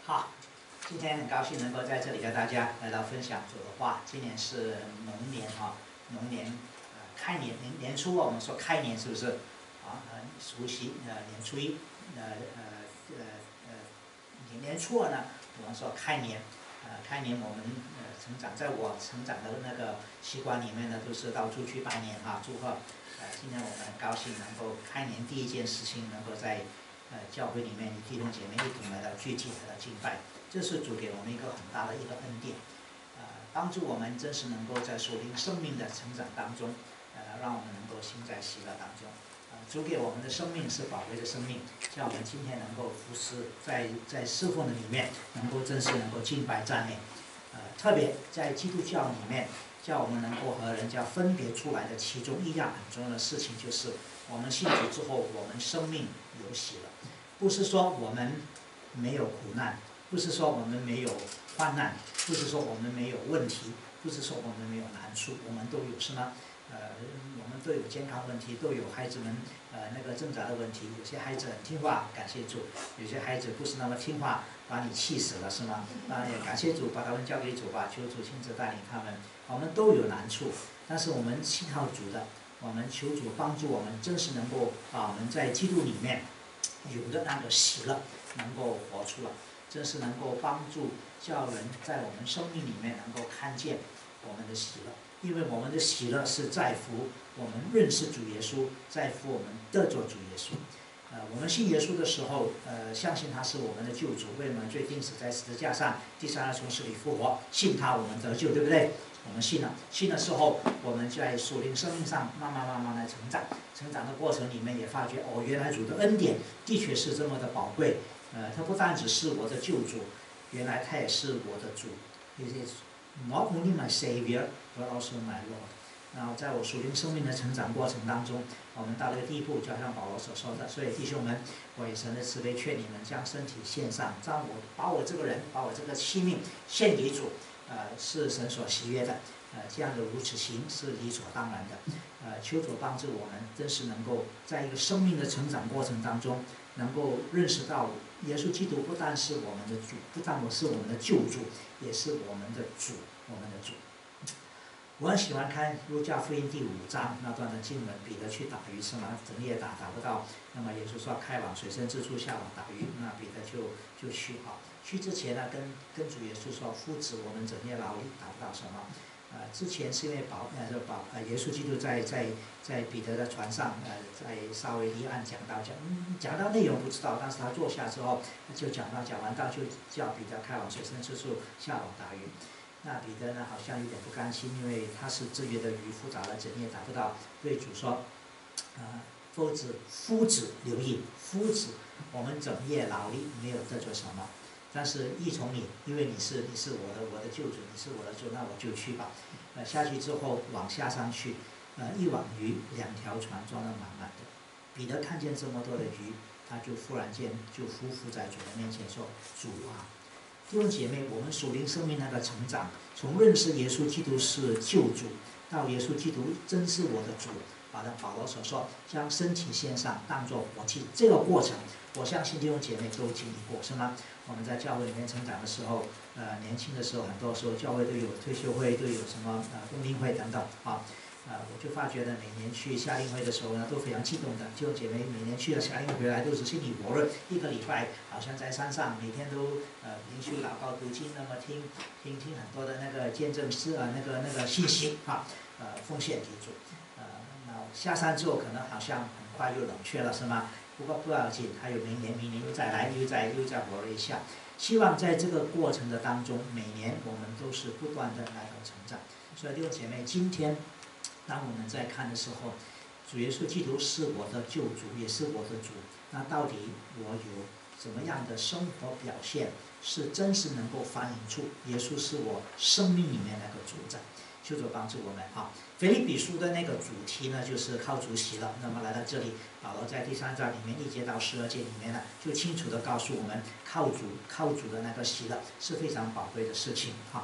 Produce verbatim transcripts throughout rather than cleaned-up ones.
好，今天很高兴能够在这里跟大家来到分享主的话。今年是龙年啊，龙年呃开年年年初我们说开年是不是？啊，很熟悉呃年初一，呃呃呃呃年年初二呢，我们说开年。呃，开年我们呃成长，在我成长的那个习惯里面呢，都是到处去拜年哈，祝贺。呃，今天我们很高兴能够开年第一件事情，能够在呃教会里面与弟兄姐妹一同来到具体的敬拜，这是主给我们一个很大的一个恩典，呃，帮助我们真是能够在属灵生命的成长当中，呃，让我们能够行在喜乐当中。呃，主给我们的生命是宝贵的生命，叫我们今天能够服侍在在侍奉的里面，能够真是能够敬拜赞美。呃，特别在基督教里面，叫我们能够和人家分别出来的其中一样很重要的事情，就是我们信主之后，我们生命有喜乐。不是说我们没有苦难，不是说我们没有患难，不是说我们没有问题，不是说我们没有难处，我们都有，是吗？呃，我们都有健康问题，都有孩子们呃那个挣扎的问题。有些孩子很听话，感谢主；有些孩子不是那么听话，把你气死了，是吗？啊，也感谢主，把他们交给主吧，求主亲自带领他们。我们都有难处，但是我们信靠主的，我们求主帮助我们，真是能够把我们在基督里面有的那个喜乐能够活出来，真是能够帮助叫人在我们生命里面能够看见我们的喜乐。因为我们的喜乐是在乎我们认识主耶稣，在乎我们得着主耶稣。呃，我们信耶稣的时候，呃，相信他是我们的救主，为我们罪定死在十字架上，第三日从死里复活，信他我们得救，对不对？我们信了，信的时候，我们在属灵生命上慢慢慢慢的成长，成长的过程里面也发觉，哦，原来主的恩典的确是这么的宝贵。呃，他不单只是我的救主，原来他也是我的主。He is not only my Savior, but also my Lord。然后在我属灵生命的成长过程当中，我们到了一个地步，就像保罗所说的，所以弟兄们，我以神的慈悲劝你们将身体献上，让我把我这个人，把我这个器皿献给主，呃，是神所喜悦的，呃，这样的如此行是理所当然的，呃，求主帮助我们，真是能够在一个生命的成长过程当中，能够认识到耶稣基督不但是我们的主，不但我是我们的救主，也是我们的主，我们的主。我很喜欢看路加福音第五章那段的经文，彼得去打鱼是吗？整夜打打不到，那么耶稣说开网，水深之处下网打鱼，那彼得就就去啊。去之前呢，跟跟主耶稣说，夫子，我们整夜劳力打不到什么。呃，之前是因为保呃保呃耶稣基督在在在彼得的船上，呃，在稍微离岸讲到讲讲到内容不知道，但是他坐下之后就讲到讲完到就叫彼得开往水深之处下网打鱼。那彼得呢，好像有点不甘心，因为他是自约的鱼，复杂的整夜打不到，对主说，呃，夫子夫子留意，夫子，我们整夜劳力没有得着什么。但是依从你，因为你是你是我的我的救主，你是我的主，那我就去吧。呃，下去之后往下上去，呃，一网鱼两条船装得满满的。彼得看见这么多的鱼，他就忽然间就匍匐在主的面前说：“主啊！”弟兄姐妹，我们属灵生命那个成长，从认识耶稣基督是救主，到耶稣基督真是我的主，把他保罗所说将身体献上当作活祭，这个过程，我相信弟兄姐妹都经历过，是吗？我们在教会里面成长的时候，呃，年轻的时候，很多时候教会都有退休会，都有什么呃冬令会等等啊。呃，我就发觉呢，每年去夏令会的时候呢，都非常激动的。弟兄姐妹每年去了夏令会回来都是心里火热，一个礼拜好像在山上，每天都呃灵修祷告读经，那么听听听很多的那个见证是啊那个那个信息啊，呃奉献给主。呃，那下山之后可能好像很快又冷却了，是吗？不过不要紧，还有明年，明年又再来，又再又再火热一下。希望在这个过程的当中，每年我们都是不断的来到成长。所以弟兄姐妹，今天当我们在看的时候，主耶稣基督是我的救主，也是我的主。那到底我有怎么样的生活表现，是真是能够反映出耶稣是我生命里面那个主宰？求主帮助我们啊！腓立比书的那个主题呢，就是靠主喜乐。那么来到这里，保罗在第三章里面一节到十二节里面呢，就清楚地告诉我们，靠主靠主的那个喜乐是非常宝贵的事情啊。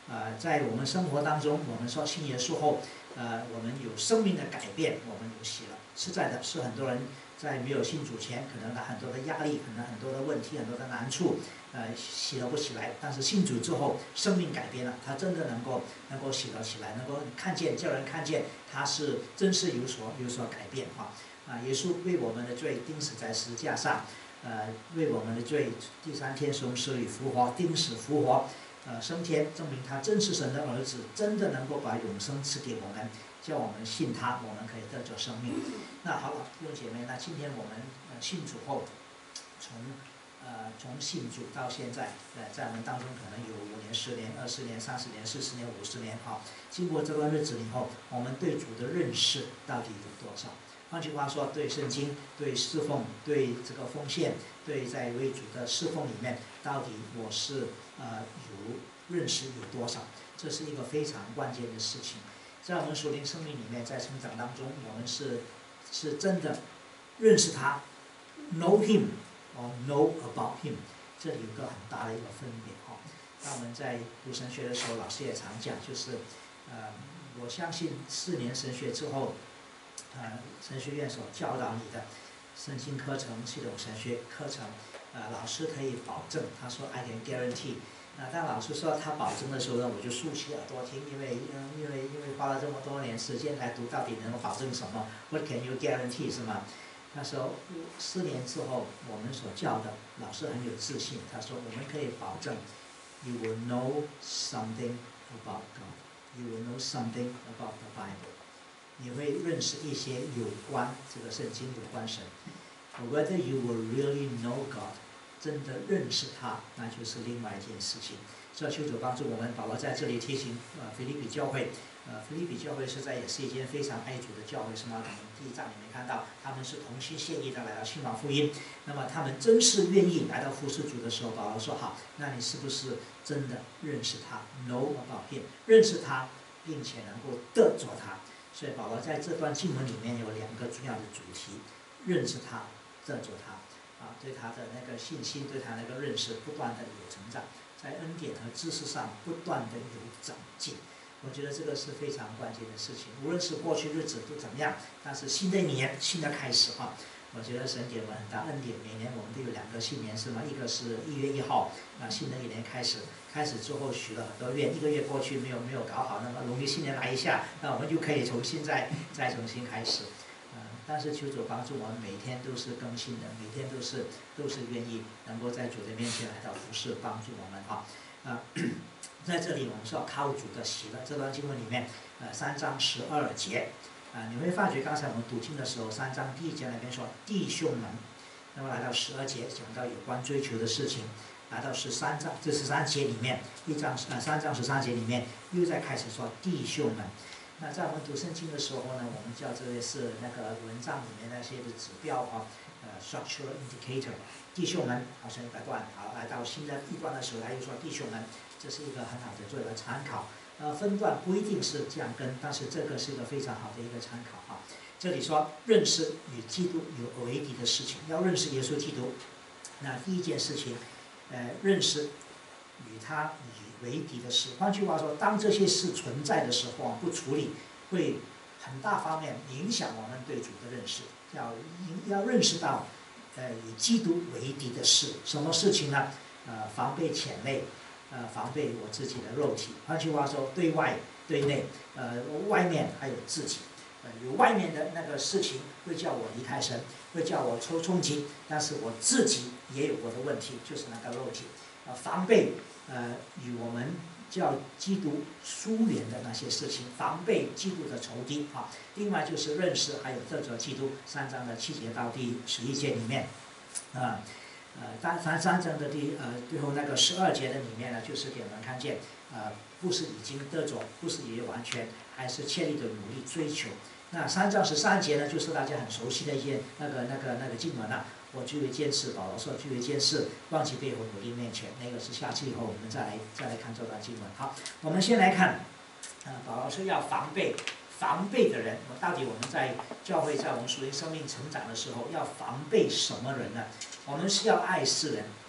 呃，在我们生活当中，我们说信耶稣后，呃，我们有生命的改变，我们有喜乐。实在的是，很多人在没有信主前，可能很多的压力，可能很多的问题，很多的难处，呃，喜乐不起来。但是信主之后，生命改变了，他真的能够能够喜乐起来，能够看见，叫人看见他是真是有所有所改变哈。啊，耶稣为我们的罪钉死在十字架上，呃，为我们的罪第三天从死里复活，钉死复活。呃，升天，证明他真是神的儿子，真的能够把永生赐给我们，叫我们信他，我们可以得着生命。那好了，弟兄姐妹，那今天我们呃信主后，从呃从信主到现在，呃在我们当中可能有五年、十年、二十年、三十年、四十年、五十年啊。经过这段日子以后，我们对主的认识到底有多少？换句话说，对圣经、对侍奉、对这个奉献、对在为主的侍奉里面，到底我是呃有认识有多少？这是一个非常关键的事情。在我们属灵生命里面，在成长当中，我们是是真的认识他 ，know him or know about him， 这里有个很大的一个分别哈。那我们在读神学的时候，老师也常讲，就是呃，我相信四年神学之后。呃，神学院所教导你的圣经课程、系统神学课程，呃，老师可以保证，他说 I can guarantee。那当老师说他保证的时候呢，我就竖起耳朵听，因为嗯，因为因为花了这么多年时间来读，到底能够保证什么 ？What can you guarantee 是吗？那时候四年之后，我们所教的老师很有自信，他说我们可以保证 ，You will know something about God. You will know something about the Bible. 你会认识一些有关这个圣经、有关神。Whether you will really know God， 真的认识他，那就是另外一件事情。这求主帮助我们。保罗在这里提醒呃腓立比教会，呃腓立比教会实在也是一间非常爱主的教会，是吗？我们第一章里面看到，他们是同心协意的来到信望福音。那么他们真是愿意来到服侍主的时候，保罗说好，那你是不是真的认识他 ？Know about him， 认识他，并且能够得着他。所以保罗在这段经文里面有两个重要的主题：认识他，得着他，啊，对他的那个信心，对他那个认识不断的有成长，在恩典和知识上不断的有长进。我觉得这个是非常关键的事情。无论是过去日子都怎么样，但是新的一年，新的开始哈，我觉得神给我们很大恩典。每年我们都有两个新年，是吗？一个是一月一号，啊，新的一年开始。开始之后许了很多愿，一个月过去没有没有搞好，那么农历新年来一下，那我们就可以从现在再重新开始。嗯，但是求主帮助我们，每天都是更新的，每天都是都是愿意能够在主的面前来到服侍，帮助我们哈。啊，在这里我们说靠主的喜乐，这段经文里面，呃，三章十二节，啊，你会发觉刚才我们读经的时候，三章第一节那边说弟兄们，那么来到十二节讲到有关追求的事情。来到十三章，这十三节里面，一章呃三章十三节里面又在开始说弟兄们。那在我们读圣经的时候呢，我们叫这个是那个文章里面那些的指标啊，呃 structural indicator。弟兄们，好像一个段，好，来到新的一段的时候，他又说弟兄们，这是一个很好的做一个参考。呃，分段不一定是这样跟，但是这个是一个非常好的一个参考啊。这里说认识与基督有为敌的事情，要认识耶稣基督。那第一件事情。呃，认识与他以为敌的事。换句话说，当这些事存在的时候，不处理，会很大方面影响我们对主的认识。要要认识到，呃，以基督为敌的事，什么事情呢？呃，防备潜内，呃，防备我自己的肉体。换句话说，对外、对内，呃，外面还有自己。呃，有外面的那个事情会叫我离开神，会叫我受冲击，但是我自己也有我的问题，就是那个肉体。呃，防备呃与我们叫基督疏远的那些事情，防备基督的仇敌啊。另外就是认识还有得着基督，三章的七节到第十一节里面，啊。呃，三三三章的第呃最后那个十二节的里面呢，就是给我们看见，呃，不是已经得着，不是已完全，还是切力的努力追求。那三章十三节呢，就是大家很熟悉的一些那个那个那个经文了、啊。我据为监视，保罗说据为监视，忘记背后努力面前，那个是下次以后我们再来再来看这段经文。好，我们先来看，呃，保罗说要防备。防备的人，到底我们在教会，在我们属灵生命成长的时候，要防备什么人呢？我们是要爱世人，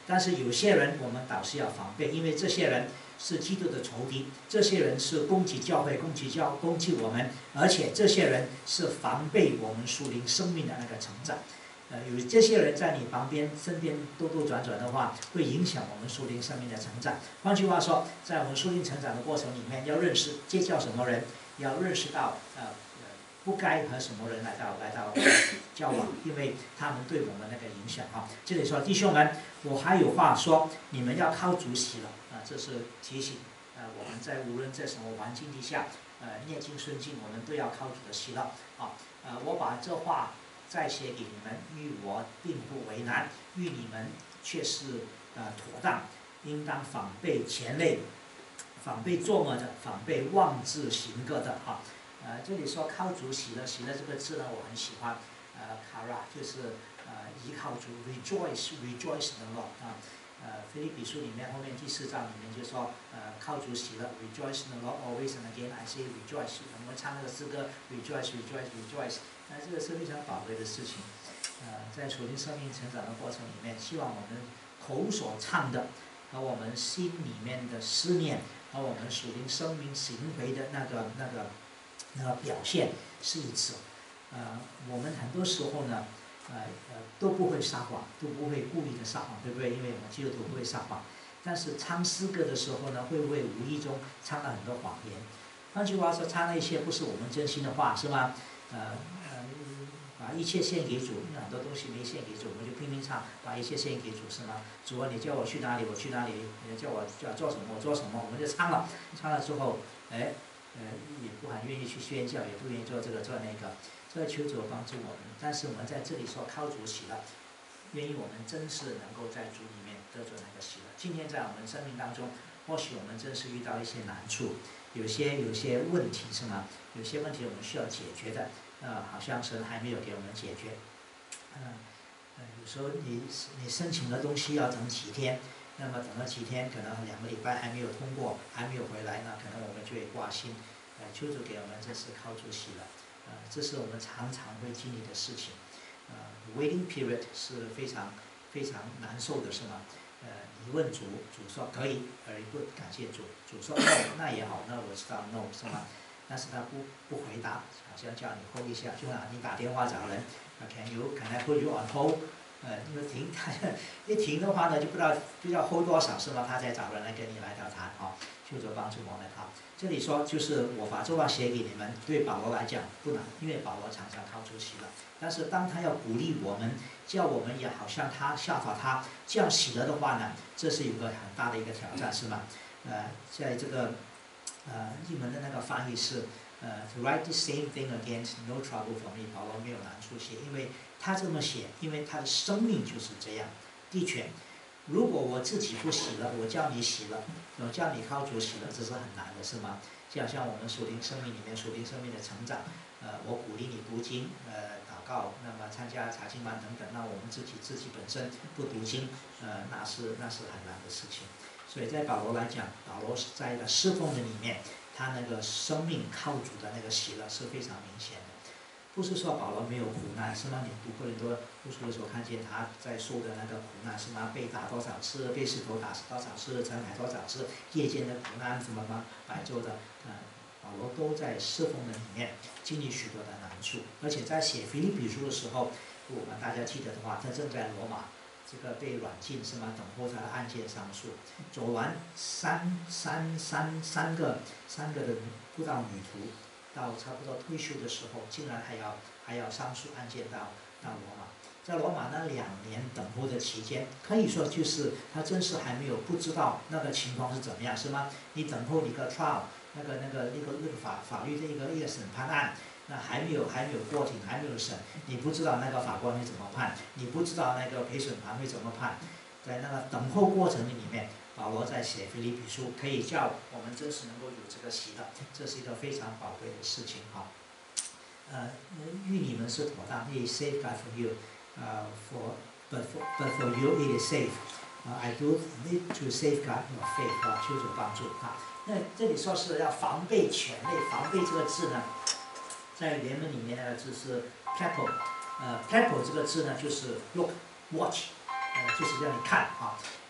但是有些人我们倒是要防备，因为这些人是基督的仇敌，这些人是攻击教会、攻击教、攻击我们，而且这些人是防备我们属灵生命的那个成长。呃，有这些人在你旁边、身边兜兜转转的话，会影响我们属灵生命的成长。换句话说，在我们属灵成长的过程里面，要认识结交什么人，要认识到呃呃不该和什么人来到来到交往，因为他们对我们那个影响啊。这里说弟兄们，我还有话说，你们要靠主喜了啊，这是提醒。呃，我们在无论在什么环境底下，呃，念经顺境，我们都要靠主的喜乐啊。呃，我把这话再写给你们，与我并不为难，与你们却是呃妥当，应当防备前类，防备作恶的，防备妄自行恶的哈。呃，这里说靠主喜乐，喜乐这个字呢，我很喜欢。呃 ，kara 就是呃依靠主 ，rejoice rejoice in the Lord 啊。呃，腓立比书里面后面第四章里面就说，呃，靠主喜乐 ，rejoice in the Lord always and again I say rejoice。我们唱那个诗歌 rejoice rejoice rejoice。那这个是非常宝贵的事情，呃，在属灵生命成长的过程里面，希望我们口所唱的和我们心里面的思念和我们属灵生命行为的那个那个那个表现是一致。呃，我们很多时候呢，呃呃都不会撒谎，都不会故意的撒谎，对不对？因为我们基督徒不会撒谎。但是唱诗歌的时候呢，会不会无意中唱了很多谎言？换句话说，唱那些不是我们真心的话，是吗？呃呃，把一切献给主，很多东西没献给主，我们就拼命唱，把一切献给主，是吗？主啊，你叫我去哪里，我去哪里；你叫我叫做什么，我做什么，我们就唱了。唱了之后，哎，呃，也不还愿意去宣教，也不愿意做这个做那个，这求主帮助我们。但是我们在这里说靠主喜乐，愿意我们真是能够在主里面得着那个喜乐。今天在我们生命当中，或许我们真是遇到一些难处。有些有些问题是吗？有些问题我们需要解决的，呃，好像神还没有给我们解决。嗯、呃，呃，有时候你你申请的东西要等几天，那么等了几天，可能两个礼拜还没有通过，还没有回来呢，可能我们就会挂心。呃，求主给我们这是靠主喜了，呃，这是我们常常会经历的事情。呃 ，waiting period 是非常非常难受的，是吗？呃，你问主，主说可以 ，very good，感谢主。主说 no， 那也好，那我知道 no 是吗？但是他不不回答，好像叫你 hold 一下，就像你打电话找人 ，can you can I put you on hold？ 呃，因为停，他一停的话呢，就不知道不知道 hold 多少是吗？他再找人来跟你来聊谈，好，求主帮助我们好。这里说就是我把这话写给你们，对保罗来讲不难，因为保罗常常靠主喜乐。但是当他要鼓励我们，叫我们也好像他效法他这样喜乐的话呢，这是有个很大的一个挑战，是吗？呃，在这个呃英文的那个翻译是呃 to write the same thing again no trouble for me， 保罗没有难处写，因为他这么写，因为他的生命就是这样。的确，如果我自己不喜乐，我叫你喜乐，我叫你靠主喜乐，这是很难的，是吗？就好像我们属灵生命里面，属灵生命的成长，呃，我鼓励你读经，呃，祷告，那么参加查经班等等，那我们自己自己本身不读经，呃，那是那是很难的事情。所以在保罗来讲，保罗是在一个侍奉的里面，他那个生命靠主的那个喜乐是非常明显的。不是说保罗没有苦难，是吗？你读哥林多后书的时候看见他在受的那个苦难，是吗？被打多少次，被石头打多少次，沉海多少次，夜间的苦难，什么什么白昼的，呃，保罗都在侍奉的里面经历许多的难处。而且在写腓立比书的时候，我们大家记得的话，他正在罗马这个被软禁，是吗？等候他的案件上诉，走完三三三三个三个的布道旅途。到差不多退休的时候，竟然还要还要上诉案件到到罗马，在罗马那两年等候的期间，可以说就是他真是还没有不知道那个情况是怎么样，是吗？你等候一个 trial， 那个那个那个那个法法律的一个一个审判案，那还没有还没有过庭，还没有审，你不知道那个法官会怎么判，你不知道那个陪审团会怎么判，在那个等候过程里面。保罗在写腓立比书，可以叫我们真实能够有这个喜乐，这是一个非常宝贵的事情哈。呃，与你们是妥当 ，It is safe God for you， 呃、uh, ，for but for but for you it is safe， 呃、uh, ，I do need to safeguard your faith， 啊，求主帮助啊。那这里说是要防备犬类，防备这个字呢，在原文里面那个字是 plepo， 呃 plepo 这个字呢就是 look watch， 呃，就是让你看啊。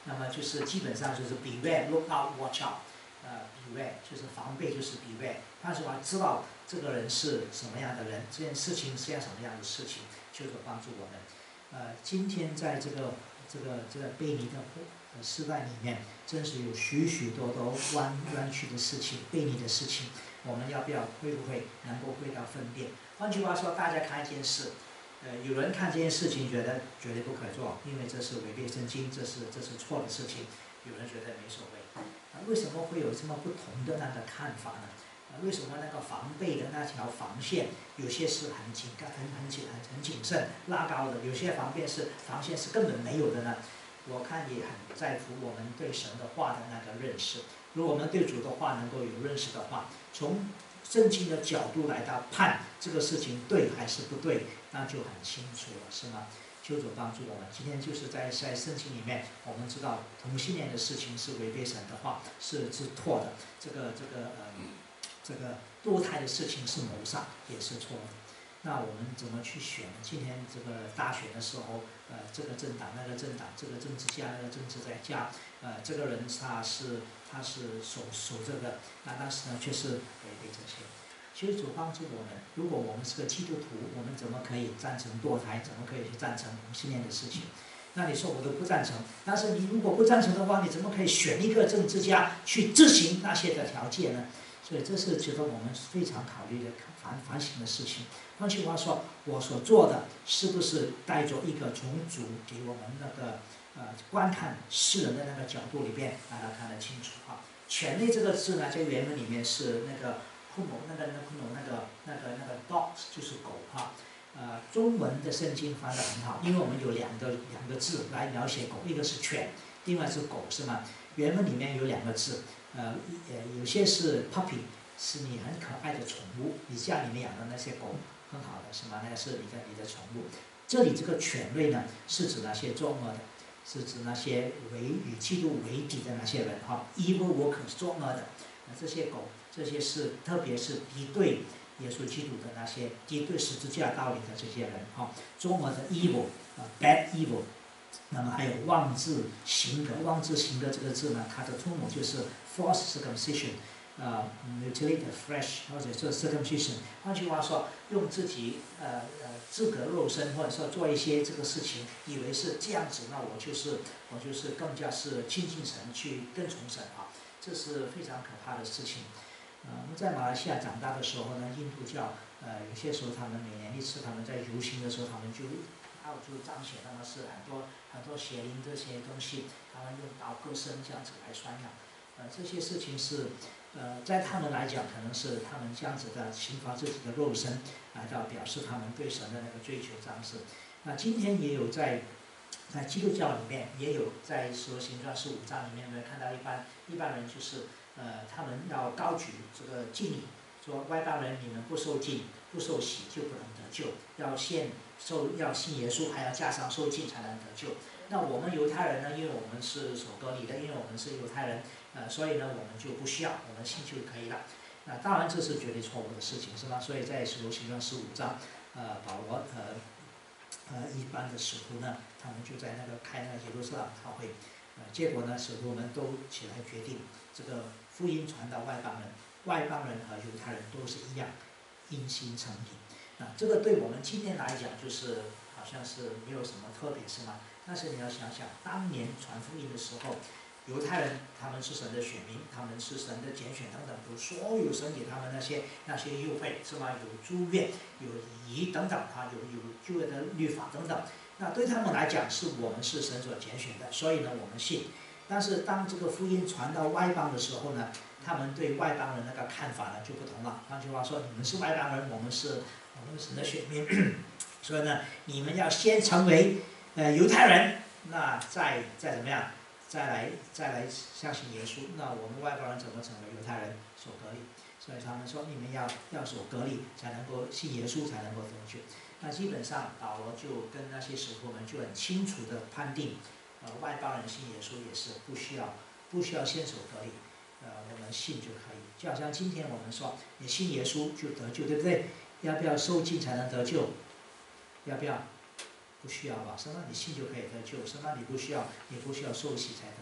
那么就是基本上就是 beware, look out, watch out， 呃 beware 就是防备，就是 beware， 他说知道这个人是什么样的人，这件事情是要什么样的事情，求主帮助我们。呃，今天在这个这个这个悖逆的时代里面，真是有许许多多弯弯曲的事情，悖逆的事情，我们要不要会不会能够会到分辨？换句话说，大家看一件事。呃，有人看这件事情觉得绝对不可做，因为这是违背圣经，这是这是错的事情。有人觉得没所谓。啊，为什么会有这么不同的那个看法呢？啊，为什么那个防备的那条防线，有些是很紧、很很紧、很很谨慎拉高的，有些防线是防线是根本没有的呢？我看也很在乎我们对神的话的那个认识。如果我们对主的话能够有认识的话，从圣经的角度来到判这个事情对还是不对，那就很清楚了，是吗？求主帮助我们。今天就是在在圣经里面，我们知道同性恋的事情是违背神的话，是是错的。这个这个呃，这个堕胎的事情是谋杀，也是错的。那我们怎么去选？今天这个大选的时候，呃，这个政党那个政党，这个政治家那个政治家，呃，这个人他是他是守守这个，那但是呢却是违背这些。其实主帮助我们，如果我们是个基督徒，我们怎么可以赞成堕胎？怎么可以去赞成同性恋的事情？那你说我都不赞成，但是你如果不赞成的话，你怎么可以选一个政治家去执行那些的条件呢？所以这是值得我们非常考虑的反反省的事情。换句话说，我所做的是不是带着一个从主给我们那个呃观看世人的那个角度里边让他看得清楚啊？犬类这个字呢，在原文里面是那个 kuno 那个那 kuno 那个那个那个 dogs 就是狗哈。呃，中文的圣经翻得很好，因为我们有两个两个字来描写狗，一个是犬，另外是狗，是吗？原文里面有两个字，呃，有些是 puppy， 是你很可爱的宠物，你家里面养的那些狗很好的，是吗？那是你的你的宠物。这里这个犬类呢，是指那些作恶的，是指那些为与基督为敌的那些人哈 ，evil workers 作恶的，这些狗，这些是特别是敌对耶稣基督的那些敌对十字架道理的这些人哈，中文的 evil 啊 bad evil， 那么还有妄自行格，妄自行格这个字呢，它的通母就是 false circumcision， 呃 mutilate flesh 或者是 circumcision， 换句话说，用自己呃呃自格肉身，或者说做一些这个事情，以为是这样子，那我就是我就是更加是亲近神，去跟从神啊，这是非常可怕的事情。呃，我们在马来西亚长大的时候呢，印度教，呃，有些时候他们每年一次，他们在游行的时候，他们就到处彰显他们是很多很多邪灵这些东西，他们用刀割身这样子来传扬，呃，这些事情是，呃，在他们来讲，可能是他们这样子的刑罚自己的肉身，来到表示他们对神的那个追求彰示。那今天也有在。在基督教里面也有，在《使徒行传》十五章里面，我们看到一般一般人就是，呃，他们要高举这个敬礼，说外邦人你们不受敬、不受洗就不能得救，要先受要信耶稣，还要加上受敬才能得救。那我们犹太人呢，因为我们是守割礼的，因为我们是犹太人，呃，所以呢我们就不需要，我们信就可以了。那当然这是绝对错误的事情，是吗？所以在《使徒行传》十五章，呃，保罗呃。呃，一般的使徒呢，他们就在那个开那个耶路撒冷教会，呃，结果呢，使徒们都起来决定，这个福音传到外邦人，外邦人和犹太人都是一样，因信称义。啊，这个对我们今天来讲，就是好像是没有什么特别，是吗？但是你要想想，当年传福音的时候，犹太人他们是神的选民，他们是神的拣选等等，有所有神给他们那些那些优惠，是吗？有诸愿，有礼仪等等啊，有有旧约的律法等等。那对他们来讲，是我们是神所拣选的，所以呢，我们信。但是当这个福音传到外邦的时候呢，他们对外邦人那个看法呢就不同了。换句话说，你们是外邦人，我们是我们是神的选民，所以呢，你们要先成为呃犹太人，那再再怎么样？再来再来相信耶稣，那我们外邦人怎么成为犹太人？守割礼，所以他们说你们要要守割礼，才能够信耶稣，才能够得救。那基本上保罗就跟那些使徒们就很清楚的判定，呃，外邦人信耶稣也是不需要不需要先守割礼，呃，我们信就可以。就好像今天我们说你信耶稣就得救，对不对？要不要受浸才能得救？要不要？不需要吧？神让你信就可以得救，神让你不需要，你不需要受洗才得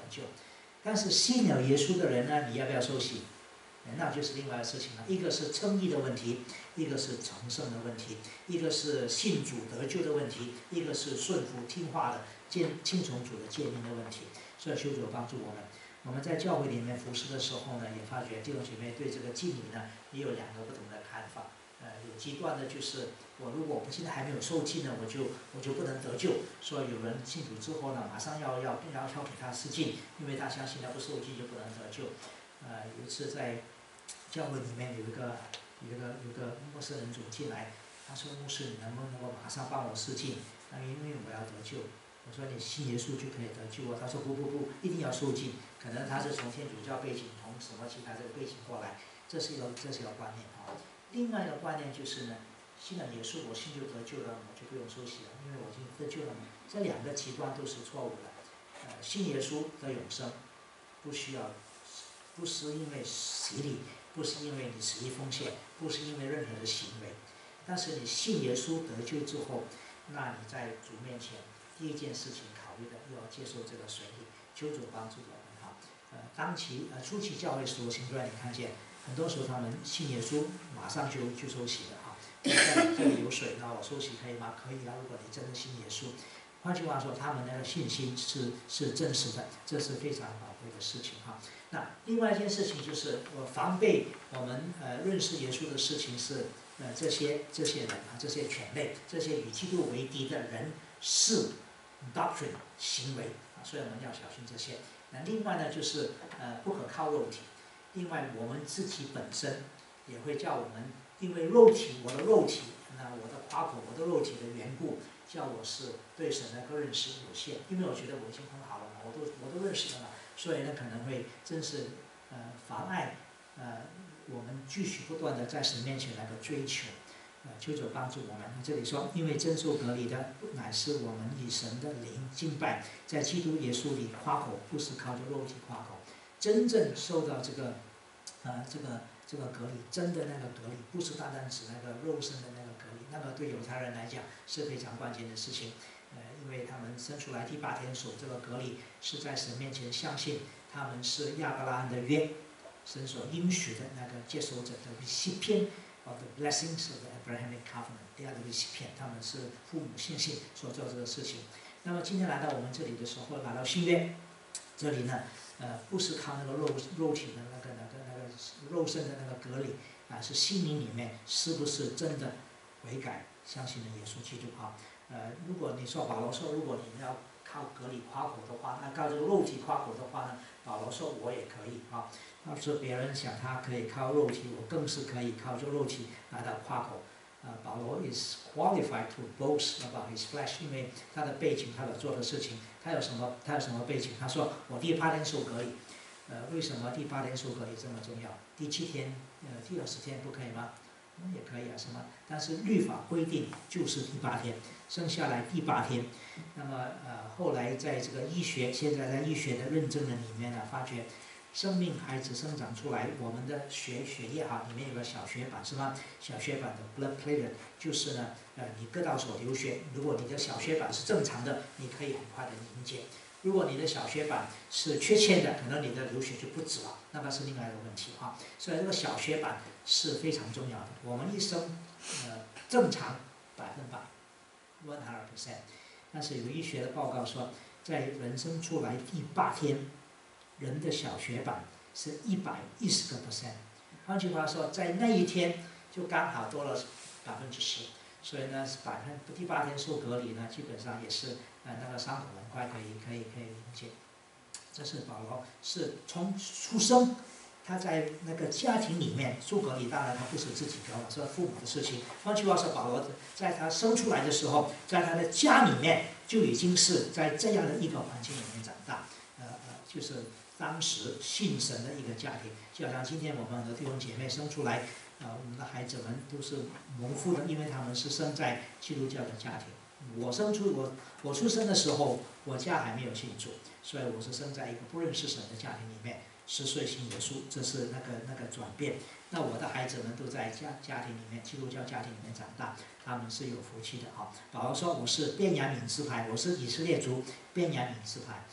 救。但是信了耶稣的人呢，你要不要受洗？那就是另外的事情了。一个是称义的问题，一个是成圣的问题，一个是信主得救的问题，一个是顺服听话的、见听从主的诫命的问题。所以求主帮助我们。我们在教会里面服侍的时候呢，也发觉弟兄姐妹对这个敬礼呢，也有两个不同的看法。呃，有极端的就是我如果我现在还没有受浸呢，我就我就不能得救。说有人信主之后呢，马上要要要要给他施浸，因为他相信他不受浸就不能得救。呃，有一次在教会里面有一个有一个有一个陌生人走进来，他说：“牧师，你能不能够马上帮我施浸？那因为我要得救。”我说：“你信耶稣就可以得救啊。”他说：“不不不，一定要受浸。”可能他是从天主教背景，从什么其他这个背景过来，这是一个这是一个观念啊。另外一个观念就是呢，信了耶稣，我信就得救了，我就不用受洗了，因为我已经得救了嘛。这两个极端都是错误的。呃，信耶稣得永生，不需要，不是因为洗礼，不是因为你实力奉献，不是因为任何的行为。但是你信耶稣得救之后，那你在主面前第一件事情考虑的要接受这个水礼，求主帮助我们哈。呃，当期呃初期教会时候行传你看见，很多时候他们信耶稣，马上就就受洗了哈。这里有水，那我受洗可以吗？可以啊，如果你真的信耶稣。换句话说，他们的信心是是真实的，这是非常宝贵的事情哈。那另外一件事情就是，我防备我们呃认识耶稣的事情是呃这些这些人啊，这些犬类，这些与基督为敌的人事 doctrine 行为啊，所以我们要小心这些。那另外呢，就是呃不可靠肉体。另外，我们自己本身也会叫我们，因为肉体，我的肉体，那我的夸口，我的肉体的缘故，叫我是对神的个认识有限，因为我觉得我已经很好了嘛，我都我都认识了嘛，所以呢可能会真是呃妨碍呃我们继续不断的在神面前来个追求，呃求主帮助我们。这里说，因为真受隔离的乃是我们以神的灵敬拜，在基督耶稣里夸口，不是靠着肉体夸口。真正受到这个呃这个这个隔离，真的那个隔离，不是单单指那个肉身的那个隔离，那么对犹太人来讲是非常关键的事情。呃，因为他们生出来第八天守这个隔离，是在神面前相信他们是亚伯拉罕的约，神所应许的那个接受者的recipient of the blessings of the Abrahamic covenant， 第二个recipient，他们是父母信心所做这个事情。那么今天来到我们这里的时候，来到新约，这里呢，呃，不是靠那个肉肉体的那个那个那个肉身的那个隔离啊，是心灵里面是不是真的悔改，相信了耶稣基督啊？呃，如果你说保罗说，如果你要靠隔离夸口的话，那靠这个肉体夸口的话呢，保罗说我也可以啊。要是别人想他可以靠肉体，我更是可以靠这肉体来到夸口。呃，保罗 is qualified to boast about his flesh， 因为他的背景，他所做的事情，他有什么？他有什么背景？他说我第八天受隔离。呃，为什么第八天受隔离这么重要？第七天，呃，第二十天不可以吗？嗯，也可以啊，什么？但是律法规定就是第八天，生下来第八天。那么呃，后来在这个医学，现在在医学的认证的里面呢，发觉生命孩子生长出来，我们的血血液哈里面有个小血板是吗？小血板的 blood platelet 就是呢，呃，你割到手流血，如果你的小血板是正常的，你可以很快的凝结。如果你的小血板是缺陷的，可能你的流血就不止了，那么是另外一个问题啊。所以这个小血板是非常重要的。我们一生，呃，正常百分百 one hundred percent， 但是有医学的报告说，在人生出来第八天，人的小血板是一百一十个 percent。换句话说，在那一天就刚好多了百分之十。所以呢，百分第八天受隔离呢，基本上也是呃那个伤口很快可以可以可以凝结。这是保罗是从出生，他在那个家庭里面受隔离，当然他不是自己的了，是父母的事情。换句话说，保罗在他生出来的时候，在他的家里面就已经是在这样的一个环境里面长大，呃呃，就是当时信神的一个家庭，就好像今天我们很多弟兄姐妹生出来。啊，我们的孩子们都是蒙福的，因为他们是生在基督教的家庭。我生出我我出生的时候，我家还没有信主，所以我是生在一个不认识神的家庭里面。十岁信耶稣，这是那个那个转变。那我的孩子们都在家家庭里面，基督教家庭里面长大，他们是有福气的啊。保罗说我是便雅悯支派，我是以色列族便雅悯支派。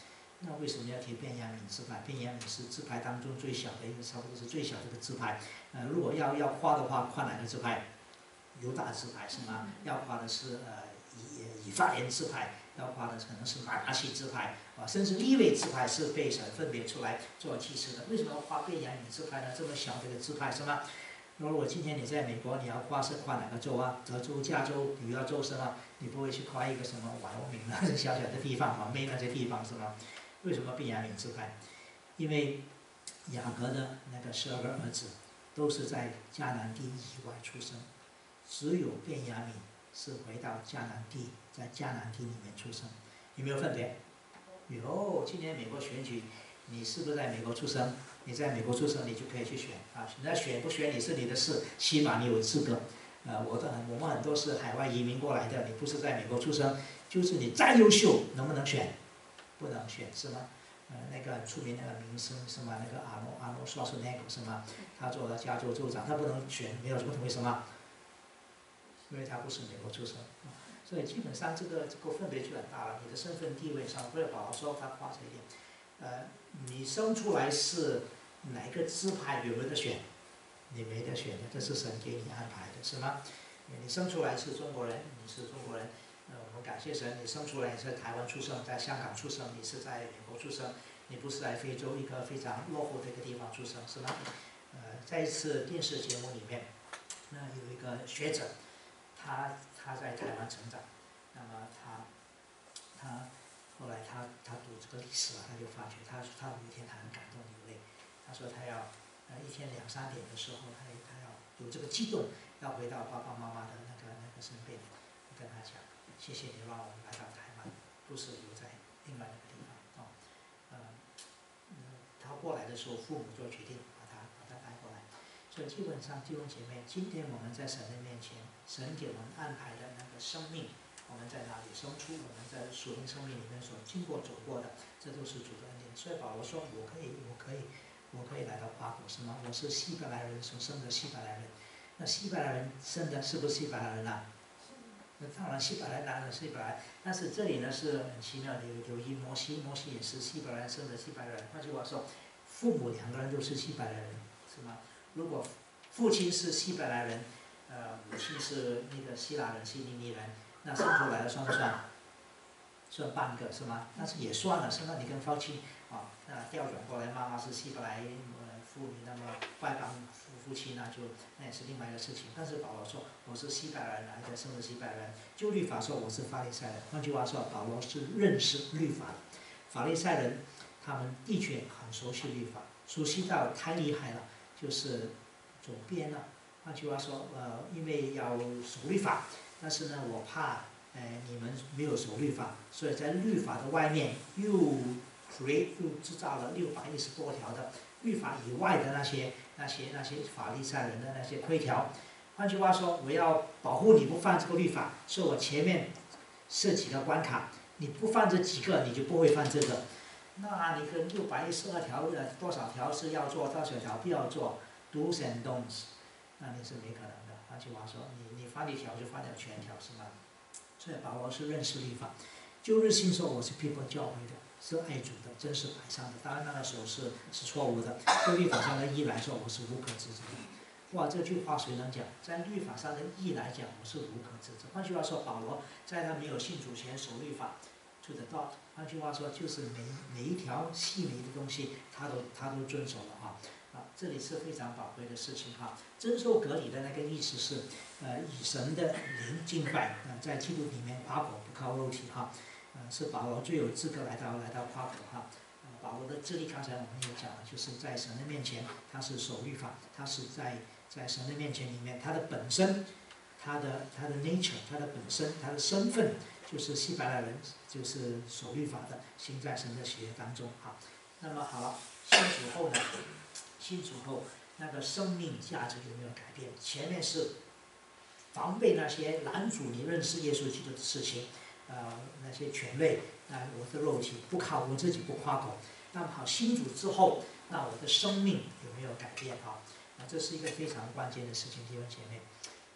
那为什么要提便雅悯支派？便雅悯是支派当中最小的一个，差不多是最小的一个支派。呃，如果要要夸的话，夸哪个支派？犹大支派是吗？要夸的是呃以以法莲支派，要夸的可能是马拿西支派啊，甚至利未支派是被神分别出来做祭司的。为什么要夸便雅悯支派呢？这么小的一个支派是吗？如果今天你在美国，你要夸是夸哪个州啊？德州、加州、纽约州是吗？你不会去夸一个什么瓦罗明啊，小小的地方啊，没那些地方是吗？为什么便雅悯支派？因为雅各的那个十二个儿子都是在迦南地以外出生，只有便雅悯是回到迦南地，在迦南地里面出生，有没有分别？有。今年美国选举，你是不是在美国出生？你在美国出生，你就可以去选啊。那选不选你是你的事，起码你有资格。呃，我的我们很多是海外移民过来的，你不是在美国出生，就是你再优秀，能不能选？不能选是吗？呃，那个很出名那个明星是吗？那个阿诺阿诺说是那个是吗？他做了加州州长，他不能选，没有什么为什么？因为他不是美国出生。所以基本上这个这个分别就很大了，你的身份地位上，或者保罗说他夸这一点，呃，你生出来是哪个支派有没有得选？你没得选的，这是神给你安排的，是吗？你生出来是中国人，你是中国人，呃，我们感谢神，你生出来你是在台湾出生，在香港出生，你是在美国出生，你不是在非洲一个非常落后的一个地方出生，是吗？呃，在一次电视节目里面，那有一个学者，他他在台湾成长，那么他他后来他他读这个历史啊，他就发觉他他有一天他很感动流泪，他说他要呃一天两三点的时候，他他要有这个激动，要回到爸爸妈妈的那个那个身边，跟他讲，谢谢你让我们来到台湾，不是留在另外一个地方啊，呃，嗯，他过来的时候，父母就决定把他把他带过来。所以基本上弟兄姐妹，今天我们在神的面前，神给我们安排的那个生命，我们在哪里生出，我们在属灵生命里面所经过走过的，这都是主的恩典。所以保罗说，我可以，我可以，我可以来到巴国，是吗？我是希伯来人所生的希伯来人，那希伯来人生的是不是希伯来人啊？那当然，希伯来男人是希伯来，但是这里呢是很奇妙的，有有一摩西，摩西也是希伯来生的希伯来人。换句话说，父母两个人都是希伯来人，是吗？如果父亲是希伯来人，呃，母亲是那个希腊人、希利尼人，那生出来的算不算？算半个是吗？但是也算了，是吗？你跟父亲啊，那调转过来，妈妈是希伯来呃妇女，那么外邦夫夫妻呢，就那也是另外一个事情。但是保罗说我是希伯来人，而且生的希伯来人。就律法说我是法利赛人，换句话说，保罗是认识律法的。法利赛人他们的确很熟悉律法，熟悉到太厉害了。就是走偏了，换句话说，呃，因为要守律法，但是呢，我怕，呃，你们没有守律法，所以在律法的外面又 create 又制造了六百一十多条的律法以外的那些那些那些法利赛人的那些规条。换句话说，我要保护你不犯这个律法，所以我前面设几个关卡，你不犯这几个，你就不会犯这个。那你跟六百一十二条呃多少条是要做，多少条不要做 ，do's and don'ts， 那你是没可能的。换句话说，你你犯一条就犯了全条，是吗？所以保罗是认识律法。旧日新说我是 people 教会的，是爱主的，真是摆上的。当然那个时候是是错误的。对律法上的义来说，我是无可指责的。哇，这句话谁能讲？在律法上的义来讲，我是无可指责。换句话说，保罗在他没有信主前守律法。to the dot， 换句话说，就是每每一条细微的东西，他都他都遵守了啊啊，这里是非常宝贵的事情哈。遵守割礼的那个意思是，呃，以神的灵敬拜，呃，在基督里面夸口不靠肉体哈，呃，是保罗最有资格来到来到夸口哈。呃，保罗的智力刚才我们也讲了，就是在神的面前，他是守律法，他是在在神的面前里面，他的本身，他的他的 nature， 他的本身，他的身份。就是希伯来人，就是守律法的，行在神的喜悦当中哈。那么好了，信主后呢？信主后那个生命价值有没有改变？前面是防备那些拦阻你认识耶稣基督的事情，呃，那些权位，啊、呃，我的肉体不靠我自己不夸口。那么好，信主之后，那我的生命有没有改变啊？啊，这是一个非常关键的事情，弟兄姐妹。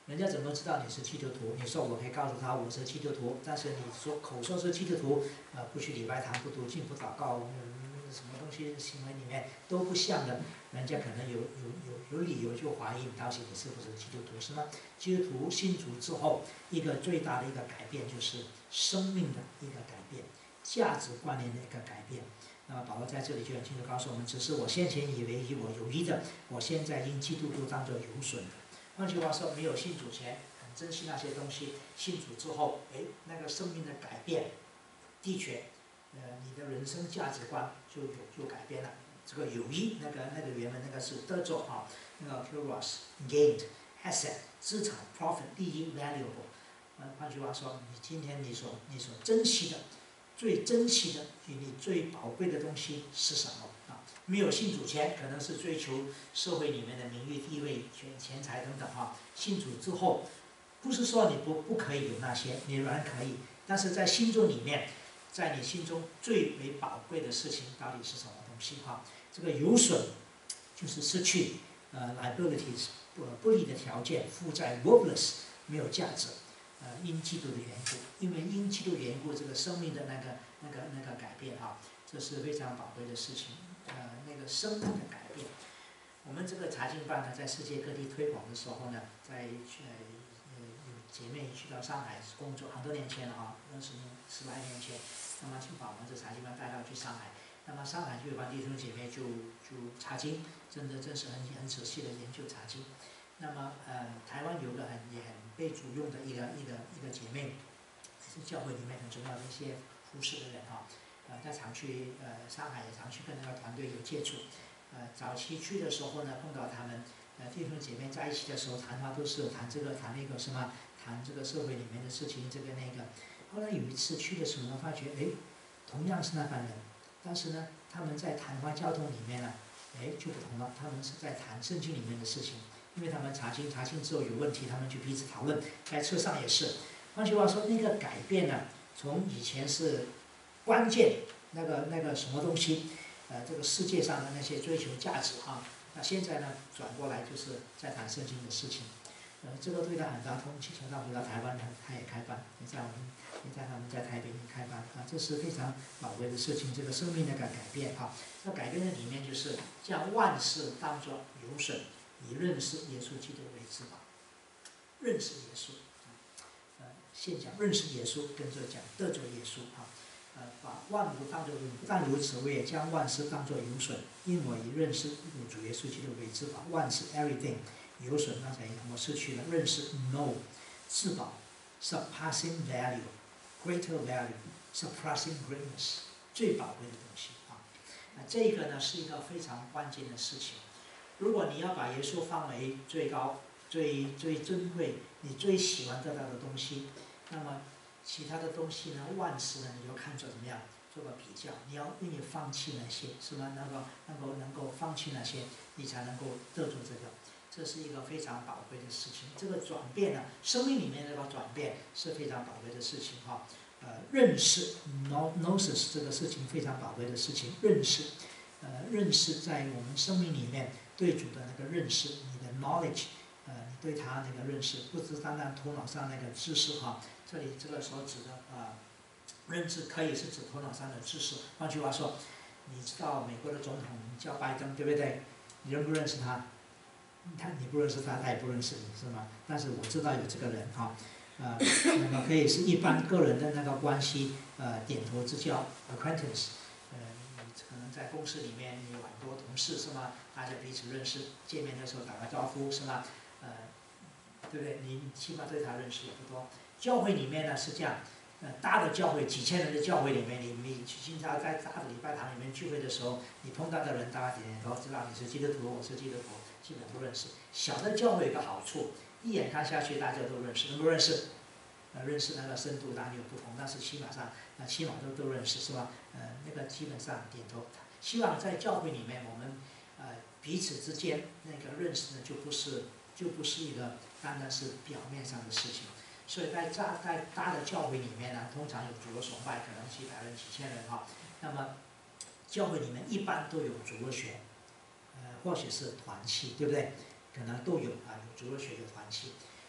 人家怎么知道你是基督徒？你说我可以告诉他我是基督徒，但是你说口说是基督徒，呃，不去礼拜堂，不读经，不祷告，嗯，什么东西行为里面都不像的，人家可能有有有有理由就怀疑你到底你是不是基督徒，是吗？基督徒信主之后，一个最大的一个改变就是生命的一个改变，价值观念的一个改变。那么保罗在这里就很清楚告诉我们，只是我先前以为与我有益的，我现在因基督徒当作有损的。换句话说，没有信主前很珍惜那些东西，信主之后，哎，那个生命的改变，的确，呃，你的人生价值观就有就改变了。这个有益，那个那个原文那个是得着啊，那个 kuros gained asset 资产 profit 利益 valuable。呃，换句话说，你今天你所你所珍惜的。最珍惜的与你最宝贵的东西是什么啊？没有信主前，可能是追求社会里面的名誉、地位、钱钱财等等哈。信主之后，不是说你不不可以有那些，你仍然可以，但是在心中里面，在你心中最为宝贵的事情到底是什么东西哈？这个有损，就是失去，呃 liabilities 不不利的条件，负债 worthless 没有价值。呃，因基督的缘故，因为因基督的缘故，这个生命的那个、那个、那个改变啊，这是非常宝贵的事情。呃，那个生命的改变，我们这个查经班呢，在世界各地推广的时候呢，在呃呃有姐妹去到上海工作，很多年前了啊，二十年、十来年前，那么就把我们这查经班带到去上海，那么上海就有帮弟兄姐妹就就查经，真的真是很很仔细的研究查经。那么呃，台湾有个很也很被主用的一个一个一个姐妹，是教会里面很重要的一些服侍的人哈、呃，她常去呃上海也常去跟那个团队有接触，呃早期去的时候呢碰到他们，呃弟兄姐妹在一起的时候谈话都是谈这个谈那个什么，谈这个社会里面的事情这个那个，后来有一次去的时候呢发觉哎，同样是那班人，但是呢他们在谈话交通里面呢，哎就不同了，他们是在谈圣经里面的事情。因为他们查经，查经之后有问题，他们就彼此讨论，在车上也是。换句话说，那个改变呢，从以前是关键那个那个什么东西，呃，这个世界上的那些追求价值啊，那现在呢转过来就是在谈圣经的事情。呃，这个对他很大冲击。前他回到台湾，他他也开班，也在我们也在他们在台北也开班啊，这是非常宝贵的事情。这个生命的改改变啊，那改变的里面就是将万事当作有损。以认识耶稣基督为至宝，认识耶稣，呃，先讲认识耶稣，跟着讲得着耶稣啊，呃，把万物当作不但如此，我也将万事当作有损，因我以认识主耶稣基督为至宝。万事 everything 有损，刚才我失去了认识 no 至宝 surpassing value greater value surpassing greatness 最宝贵的东西啊，那这个呢是一个非常关键的事情。如果你要把耶稣放为最高、最最珍贵、你最喜欢得到的东西，那么其他的东西呢，万事呢，你就看作怎么样，做个比较。你要愿意放弃那些，是吗？能够能够能够放弃那些，你才能够得住这个。这是一个非常宝贵的事情。这个转变呢，生命里面这个转变是非常宝贵的事情哈。呃，认识 gnosis 这个事情非常宝贵的事情，认识。呃，认识在我们生命里面对主的那个认识，你的 knowledge， 呃，你对他那个认识，不只单单头脑上那个知识哈。这里这个所指的啊、呃，认知可以是指头脑上的知识。换句话说，你知道美国的总统叫拜登，对不对？你认不认识他？他你不认识他，他也不认识你，是吗？但是我知道有这个人哈，呃，那么可以是一般个人的那个关系，呃，点头之交 acquaintance。可能在公司里面你有很多同事是吗？大家彼此认识，见面的时候打个招呼是吗？呃，对不对？你起码对他认识也不多。教会里面呢是这样，呃，大的教会几千人的教会里面，你你经常在大的礼拜堂里面聚会的时候，你碰到的人大家点点头，知道你是基督徒，我是基督徒，基本不认识。小的教会有个好处，一眼看下去大家都认识，认不认识？呃，认识那个深度当然有不同，但是起码上，呃，起码都都认识是吧？呃，那个基本上点头。希望在教会里面，我们呃彼此之间那个认识呢，就不是就不是一个单单是表面上的事情。所以在大在大的教会里面呢，通常有主日崇拜，可能几百人、几千人哈。那么教会里面一般都有主日学，呃，或许是团契，对不对？可能都有啊，有主日学有团契。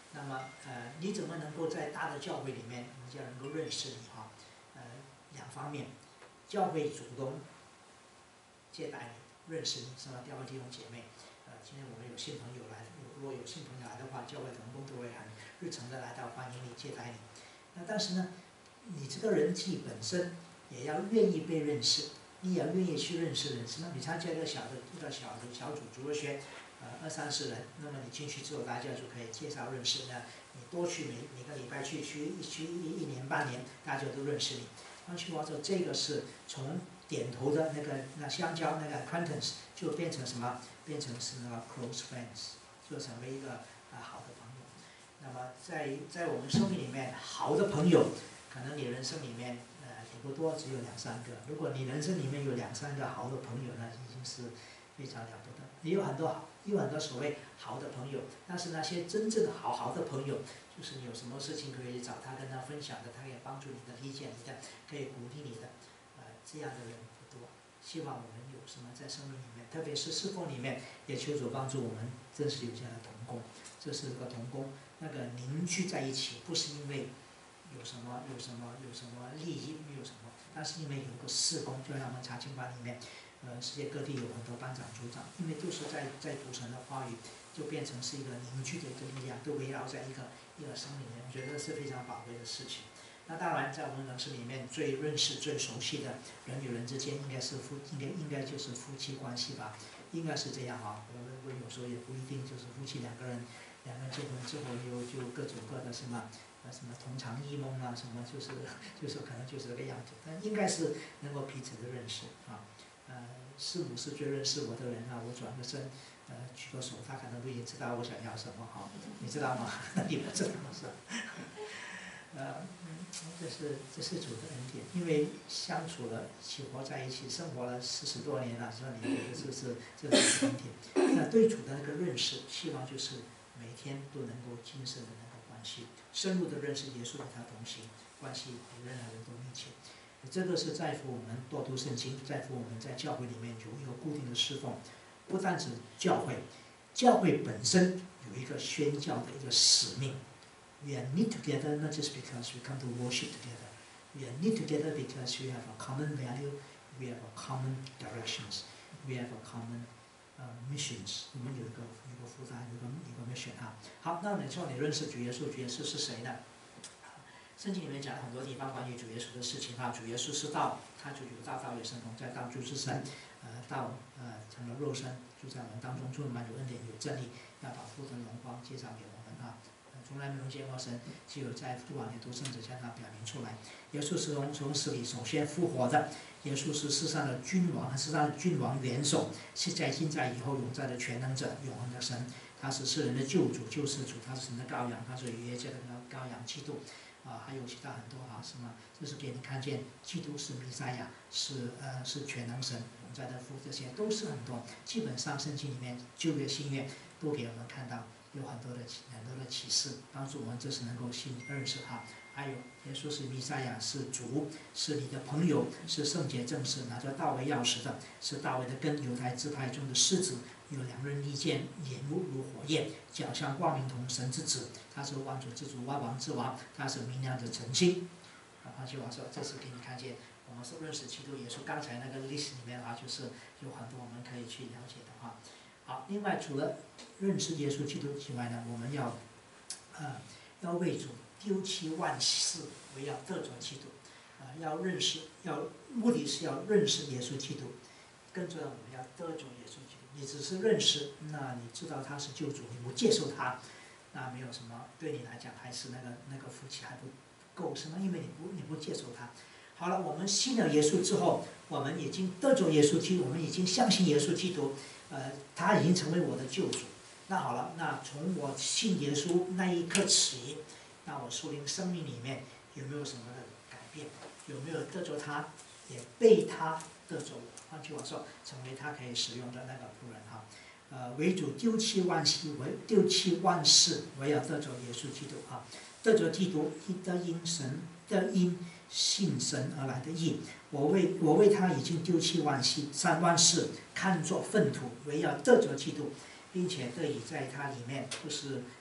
那么呃，你怎么能够在大的教会里面，人家能够认识你哈？呃，两方面，教会主动接待你，认识你，是吧？教会弟兄姐妹，呃，今天我们有新朋友来，如果有新朋友来的话，教会同工都会很日常的来到欢迎你，接待你。那但是呢，你这个人际本身也要愿意被认识，你也要愿意去认识人。什么？你参加一个小的一个小的小组组学，呃，二三十人，那么你进去之后，大家就可以介绍认识。那你多去每每个礼拜去去一去一一年半年，大家都认识你。换句话说，这个是从点头的那个那相交那个 acquaintance 就变成什么？变成是那个 close friends， 就成为一个啊、呃、好的朋友。那么在在我们生命里面，好的朋友，可能你人生里面呃也不多，只有两三个。如果你人生里面有两三个好的朋友，那已经是非常了不得。也有很多有很多所谓好的朋友，但是那些真正的好好的朋友，就是你有什么事情可以找他跟他分享的，他可以帮助你的、理解你的，可以鼓励你的，呃，这样的人不多。希望我们有什么在生命里面，特别是侍奉里面，也求主帮助我们，真是有这样的同工。这是个同工，那个凝聚在一起，不是因为有什么有什么有什么利益，没有什么，但是因为有个事工，就像我们查经班里面，呃，世界各地有很多班长组长，因为都是在在读神的话语，就变成是一个凝聚的一个力量，都围绕在一个一个生里面，我觉得是非常宝贵的事情。那当然，在我们人生里面最认识、最熟悉的人与人之间，应该是夫，应该应该就是夫妻关系吧，应该是这样啊。我我有时候也不一定就是夫妻两个人，两个人结婚之后又就各走各的什么，呃什么同床异梦啊，什么就是就是可能就是这个样子，但应该是能够彼此的认识啊。呃，师母是最认识我的人啊，我转个身，呃举个手，他可能都已经知道我想要什么哈，你知道吗？你不知道是吧？呃，嗯，这是这是主的恩典，因为相处了，一起活在一起，生活了四十多年了，是吧？你觉得这是这是恩典。那对主的那个认识，希望就是每天都能够精神的那个关系，深入的认识耶稣与他同行，关系比任何人都密切。这个是在乎我们多读圣经，在乎我们在教会里面有一个固定的侍奉，不单指教会，教会本身有一个宣教的一个使命。We are knit together not just because we come to worship together. We are knit together because we have a common value, we have a common directions, we have a common uh, missions. 我们有一个有一个负责，有一个有一个 mission 啊。好，那你说你认识主耶稣，主耶稣是谁呢？圣经里面讲了很多地方关于主耶稣的事情啊。主耶稣是道，他就有道，道与神同在，道就是神，呃，道呃成了肉身，住在我们当中，充满有恩典有真理，要把父的荣光介绍给我们啊。从来没有见过神，只有在父啊，也都甚至向他表明出来。耶稣是从从死里首先复活的，耶稣是世上的君王，世上的君王元首，是在今在以后永在的全能者，永恒的神。他是世人的救主、救世主，他是神的羔羊，他是逾越节的羔羊基督。啊，还有其他很多啊，什么？这是给你看见，基督是弥赛亚，是呃是全能神，永在的父，这些都是很多。基本上圣经里面旧约新约都给我们看到。有很多的很多的启示，帮助我们这是能够信认识他。还有耶稣是弥赛亚，是主，是你的朋友，是圣洁正式，拿着大卫钥匙的，是大卫的根，犹太支派中的狮子，有两刃利剑，眼目如火焰，脚像光明同神之子，他是万主之主，万王之王，他是明亮的晨星。啊，换句话说，这是给你看见我们是认识基督耶稣。刚才那个历史里面啊，就是有很多我们可以去了解的啊。好，另外除了认识耶稣基督之外呢，我们要，呃，要为主丢弃万事，为要得着基督，啊、呃，要认识，要目的是要认识耶稣基督，更重要我们要得着耶稣基督。你只是认识，那你知道他是救主，你不接受他，那没有什么，对你来讲还是那个那个福气还不够，什么？因为你不你不接受他。好了，我们信了耶稣之后，我们已经得着耶稣基督，我们已经相信耶稣基督。呃，他已经成为我的救主。那好了，那从我信耶稣那一刻起，那我属灵生命里面有没有什么的改变？有没有得着他，也被他得着我？换句话说，成为他可以使用的那个仆人哈。呃，为主丢弃万事，为丢弃万事，我要得着耶稣基督啊！得着基督，得因神，得因信神而来的义。我为我为他已经丢弃万事，三万事看作粪土，为要得着基督，并且得以在他里面，不是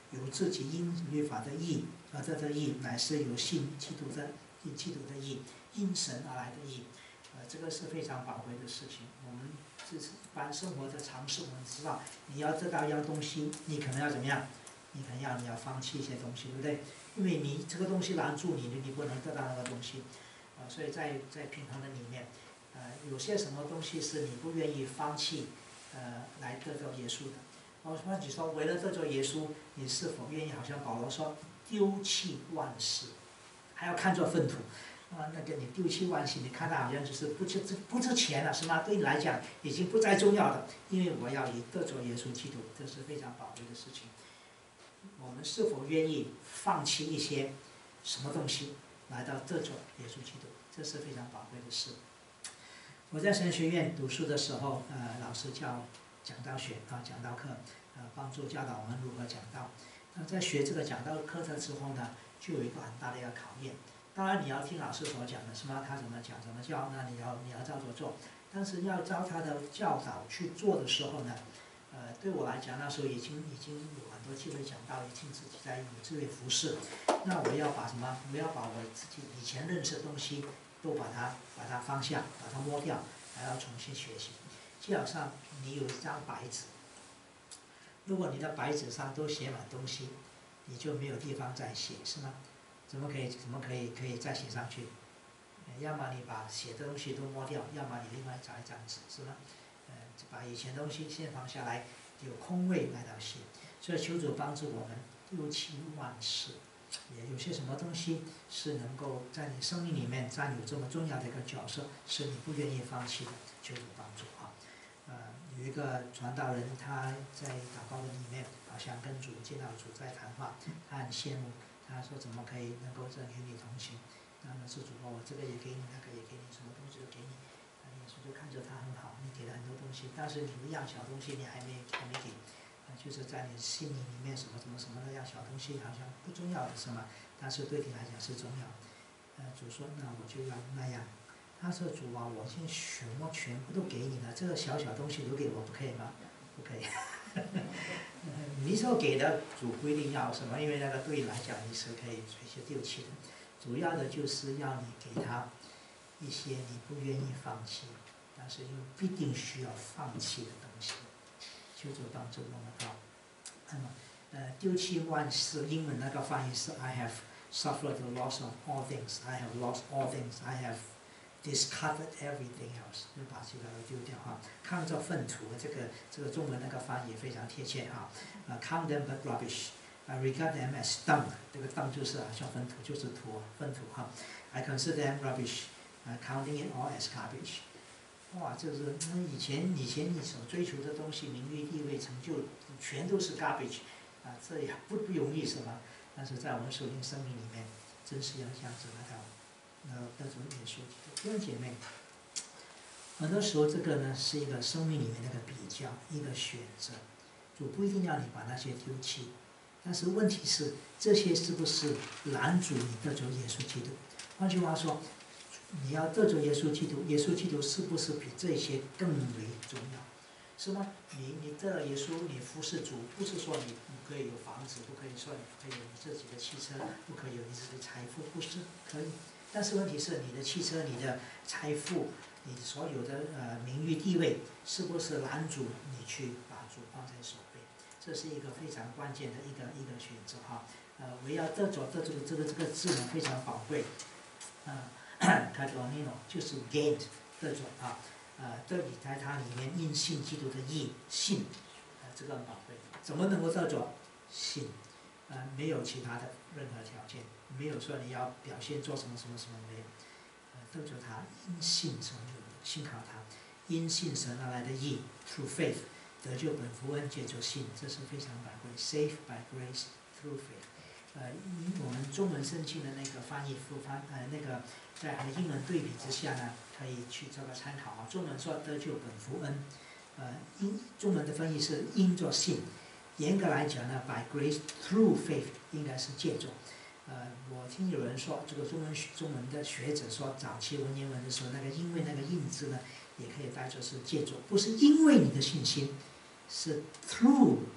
有自己因律法的义，而这个义乃是有信基督的基督的义，因神而来的义。呃，这个是非常宝贵的事情。我们这是一般生活的常识，我们知道，你要得到一样东西，你可能要怎么样？你可能要你要放弃一些东西，对不对？因为你这个东西拦住你，你不能得到那个东西。啊、呃，所以在在平衡的里面，呃，有些什么东西是你不愿意放弃，呃，来得到耶稣的。我换句说，为了得着耶稣，你是否愿意？好像保罗说，丢弃万事，还要看作粪土。啊，那个你丢弃万事，你看它好像就是不值不值钱了，是吗？对你来讲已经不再重要了，因为我要以得着耶稣基督，这是非常宝贵的事情。我们是否愿意放弃一些什么东西，来到得着耶稣基督？这是非常宝贵的事。我在神学院读书的时候，呃，老师教讲道学啊，讲道课，呃，帮助教导我们如何讲道。那在学这个讲道课程之后呢，就有一个很大的一个考验。当然你要听老师所讲的，是吗？他怎么讲怎么教，那你要你要照着做。但是要照他的教导去做的时候呢，呃，对我来讲那时候已经已经有很多机会讲到，已经自己在有这类服饰。那我要把什么？我要把我自己以前认识的东西都把它把它放下，把它摸掉，还要重新学习。就好像你有一张白纸，如果你的白纸上都写满东西，你就没有地方再写，是吗？怎么可以怎么可以可以再写上去？要么你把写的东西都摸掉，要么你另外找一张纸，是吗？呃，把以前东西先放下来，有空位来到写。所以求主帮助我们丢弃万事。也有些什么东西是能够在你生命里面占有这么重要的一个角色，是你不愿意放弃的，求主帮助啊。呃，有一个传道人，他在祷告的里面，好像跟主见到主在谈话，他很羡慕。他说：“怎么可以能够这与你同行？”然后呢，是主说：“我这个也给你，那个也给你，什么东西都给你。”啊，耶稣就看着他很好，你给了很多东西，但是你一样小东西你还没还没给，啊，就是在你心里里面什么什么什么那样小东西好像不重要的是吗？但是对你来讲是重要。呃，主说：“那我就要那样。”他说：“主啊，我已经什么全部都给你了，这个小小东西留给我不可以吗？”不可以。你所给的主不一定要什么，因为那个对你来讲你是可以随时丢弃的。主要的就是要你给他一些你不愿意放弃，但是又必定需要放弃的东西。求主帮助我们到。那么，呃，丢弃万事，英文那个翻译是 I have suffered the loss of all things. I have lost all things. I have discovered everything else， 就把其他的丢掉哈。看着粪土，这个这个中文那个翻译非常贴切哈。呃 ，count them but rubbish。I regard them as dung， 这个 dung 就是啊，像粪土，就是土，粪土哈。I consider them rubbish，uh, counting it all as garbage。哇，就是以前以前你所追求的东西，名誉、地位、成就，全都是 garbage， 啊，这也不不容易是吧？但是在我们属灵生命里面，真是要这样子来到。呃，那种耶稣基督，弟兄姐妹，很多时候这个呢是一个生命里面的一个比较，一个选择。主不一定要你把那些丢弃，但是问题是这些是不是拦阻你得着耶稣基督？换句话说，你要得着耶稣基督，耶稣基督是不是比这些更为重要？是吗？你你得了耶稣，你服侍主，不是说你不可以有房子，不可以说你不可以有你自己的汽车，不可以有你自己的财富，不是可以。但是问题是，你的汽车、你的财富、你所有的呃名誉地位，是不是拦阻你去把主放在首位？这是一个非常关键的一个一个选择哈。呃，围绕得着的这个这个这个字呢非常宝贵。呃 ，Katonino 就是 gained 得着啊。呃，这里在它里面因信基督的义信，呃，这个很宝贵。怎么能够得着？信，呃，没有其他的任何条件。没有说你要表现做什么什么什么没有，呃，得着他因信成就的，信靠他，因信神而来的义 ，through faith 得救本福恩借着信，这是非常宝贵 ，saved by grace through faith。呃，以我们中文圣经的那个翻译复翻呃那个在和英文对比之下呢，可以去做个参考啊。中文说得救本福恩，呃，英中文的翻译是因着信，严格来讲呢 ，by grace through faith 应该是借着。呃，我听有人说，这个中文中文的学者说，早期文言文的时候，那个因为那个印字呢，也可以带作是借助，不是因为你的信心，是 through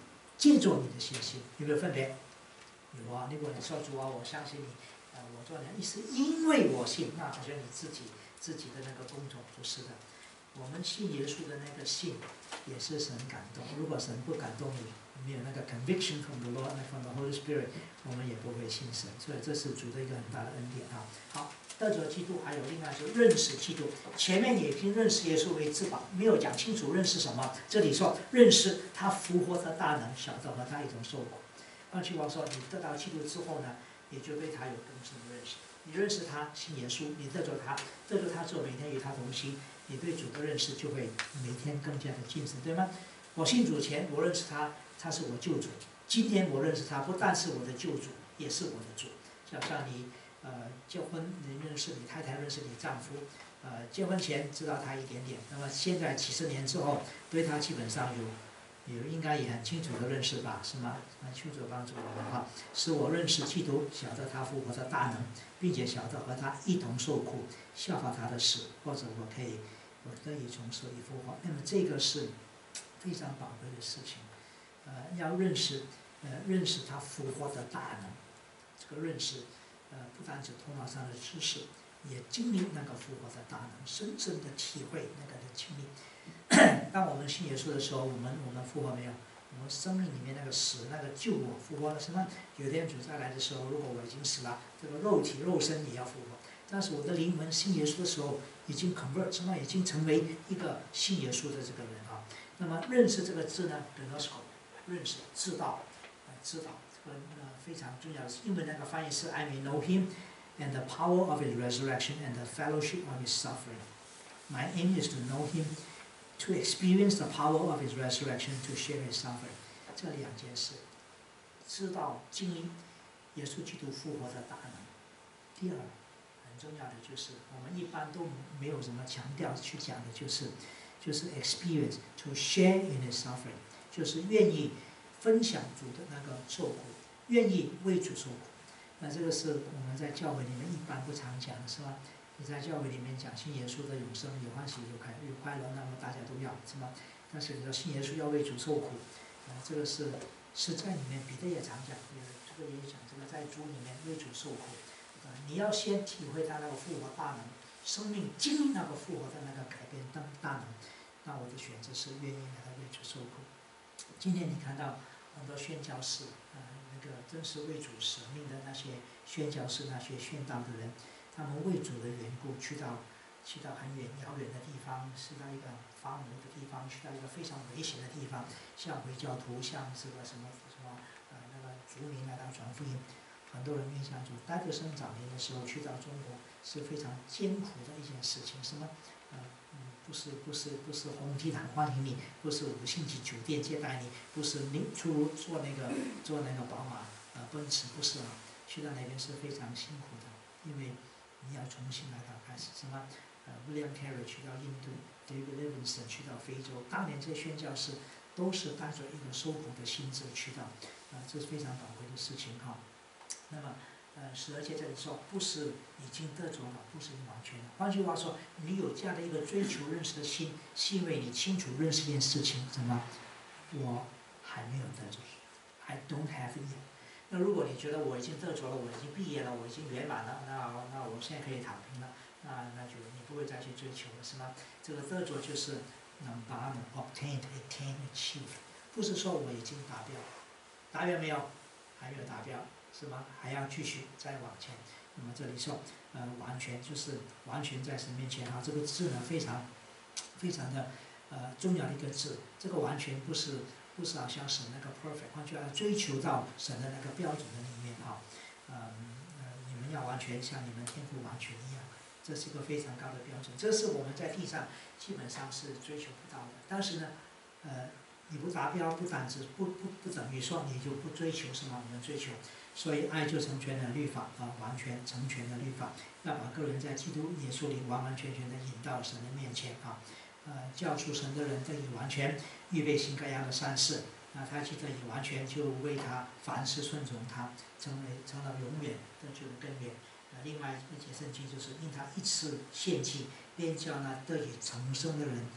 借助你的信心，有没有分别？有啊。如果你说主啊，我相信你，呃，我做人是因为我信，那好像你自己自己的那个工作不是的。我们信耶稣的那个信，也是神感动。如果神不感动你，没有那个 conviction from the Lord and from the Holy Spirit， 我们也不会信神。所以这是主的一个很大的恩典啊。好，得着基督，还有另外就认识基督。前面也已经认识耶稣为至宝，没有讲清楚认识什么。这里说认识他复活的大能，晓得和他一同受苦。换句话说，你得到基督之后呢，也就对他有更深的认识。你认识他，信耶稣，你得着他，得着他之后，每天与他同行，你对主的认识就会每天更加的精神，对吗？我信主前，我认识他，他是我救主。今天我认识他，不但是我的救主，也是我的主。就好像你呃结婚，你认识你太太，认识你丈夫，呃结婚前知道他一点点，那么现在几十年之后，对他基本上有。有应该也很清楚的认识吧，是吗？那求主帮助我们哈，使我认识基督，晓得他复活的大能，并且晓得和他一同受苦，效法他的死，或者我可以，我得以从死里复活。那么这个是非常宝贵的事情，呃，要认识，呃，认识他复活的大能。这个认识，呃，不单指头脑上的知识，也经历那个复活的大能，深深的体会那个的经历。当我们信耶稣的时候，我们我们复活没有？我们生命里面那个死，那个救我复活了，什么？有一天主再来的时候，如果我已经死了，这个肉体肉身也要复活。但是我的灵魂信耶稣的时候，已经 convert， 什么？已经成为一个信耶稣的这个人啊。那么认识这个字呢 gnosko， 认识知道，呃，知道这个呃非常重要的。英文那个翻译是 I may know him and the power of his resurrection and the fellowship of his suffering. My aim is to know him.To experience the power of his resurrection, to share his suffering， 这两件事，知道经历耶稣基督复活的大能。第二，很重要的就是我们一般都没有什么强调去讲的，就是就是 experience to share in his suffering， 就是愿意分享主的那个受苦，愿意为主受苦。那这个是我们在教会里面一般不常讲的，是吧？你在教会里面讲信耶稣的永生，有欢喜有快有快乐，那么大家都要，是吗？但是你说信耶稣要为主受苦，呃，这个是是在里面，彼得也常讲，这个也讲，这个在主里面为主受苦，呃，你要先体会他那个复活大能，生命经历那个复活的那个改变大大能，那我的选择是愿意来到为主受苦。今天你看到很多宣教士，呃，那个真是为主舍命的那些宣教士，那些宣道的人。他们为主的缘故，去到去到很远遥远的地方，去到一个荒芜的地方，去到一个非常危险的地方，像回教徒，像这个什么什么呃那个族民来到传福音，很多人面向主。戴德生早年的时候去到中国是非常艰苦的一件事情，什么呃嗯不是不是不是红地毯欢迎你，不是五星级酒店接待你，不是你出入坐那个坐那个宝马呃奔驰，不是啊，去到那边是非常辛苦的，因为。你要重新来到开始，什么？呃 ，William Carey 去到印度 ，David Livingstone 去到非洲，当年这些宣教士都是带着一个受苦的心志去到，啊、呃，这是非常宝贵的事情哈。那么，呃，是而且这里说不是已经得着了，不是你完全的。换句话说，你有这样的一个追求认识的心，是因为你清楚认识一件事情，什么？我还没有得着 ，I don't have it yet。那如果你觉得我已经得着了，我已经毕业了，我已经圆满了，那那我现在可以躺平了，那那就你不会再去追求了，是吗？这个得着就是能把能 obtain, attain, achieve， 不是说我已经达标，达标没有？还没有达标，是吗？还要继续再往前。那么这里说，呃，完全就是完全在神面前啊，这个字呢非常非常的呃重要的一个字，这个完全不是。不是好像神那个 perfect， 换句话说，追求到神的那个标准的里面啊，嗯呃，你们要完全像你们天父完全一样，这是一个非常高的标准，这是我们在地上基本上是追求不到的。但是呢，呃，你不达标，不单只不不不等于说你就不追求什么，我们追求，所以爱就成全了律法啊，完全成全了律法，要把个人在基督耶稣里完完全全的引到神的面前啊。呃，教出神的人得以完全，预备行各样的善事。那他既得以完全，就为他凡事顺从他，成为成了永远得救的根源。呃，另外一节圣经就是因他一次献祭，便叫那得以重生的人